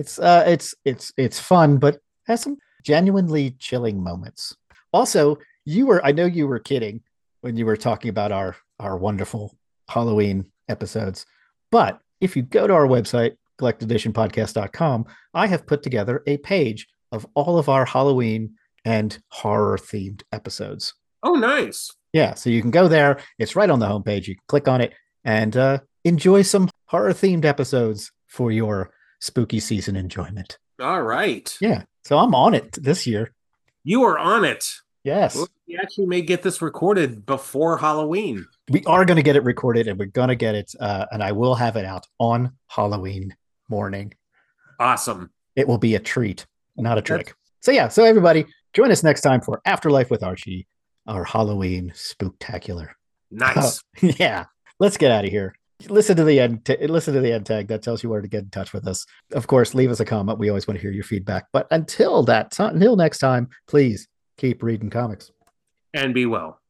it's fun, but has some genuinely chilling moments. Also, I know you were kidding when you were talking about our wonderful Halloween episodes. But if you go to our website, collecteditionpodcast.com, I have put together a page of all of our Halloween and horror themed episodes. Oh, nice. Yeah. So you can go there. It's right on the homepage. You can click on it and enjoy some horror themed episodes for your spooky season enjoyment. All right. Yeah. So I'm on it this year. You are on it. Yes. Well, we actually may get this recorded before Halloween. We are going to get it recorded and we're going to get it. And I will have it out on Halloween morning. Awesome. It will be a treat, not a trick. So everybody join us next time for Afterlife with Archie, our Halloween spooktacular. Nice. Yeah. Let's get out of here. Listen to the end. Listen to the end tag that tells you where to get in touch with us. Of course, leave us a comment. We always want to hear your feedback. But until next time, please keep reading comics and be well.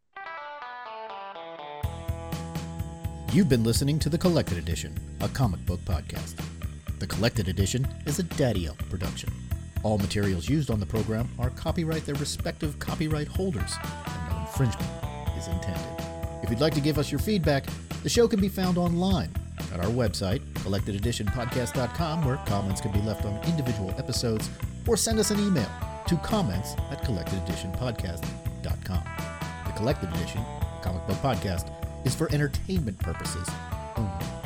You've been listening to The Collected Edition, a comic book podcast. The Collected Edition is a Daddy Elf production. All materials used on the program are copyright their respective copyright holders, and no infringement is intended. If you'd like to give us your feedback, the show can be found online at our website, collectededitionpodcast.com, where comments can be left on individual episodes, or send us an email to comments@collectededitionpodcast.com. The Collected Edition, comic book podcast, is for entertainment purposes only.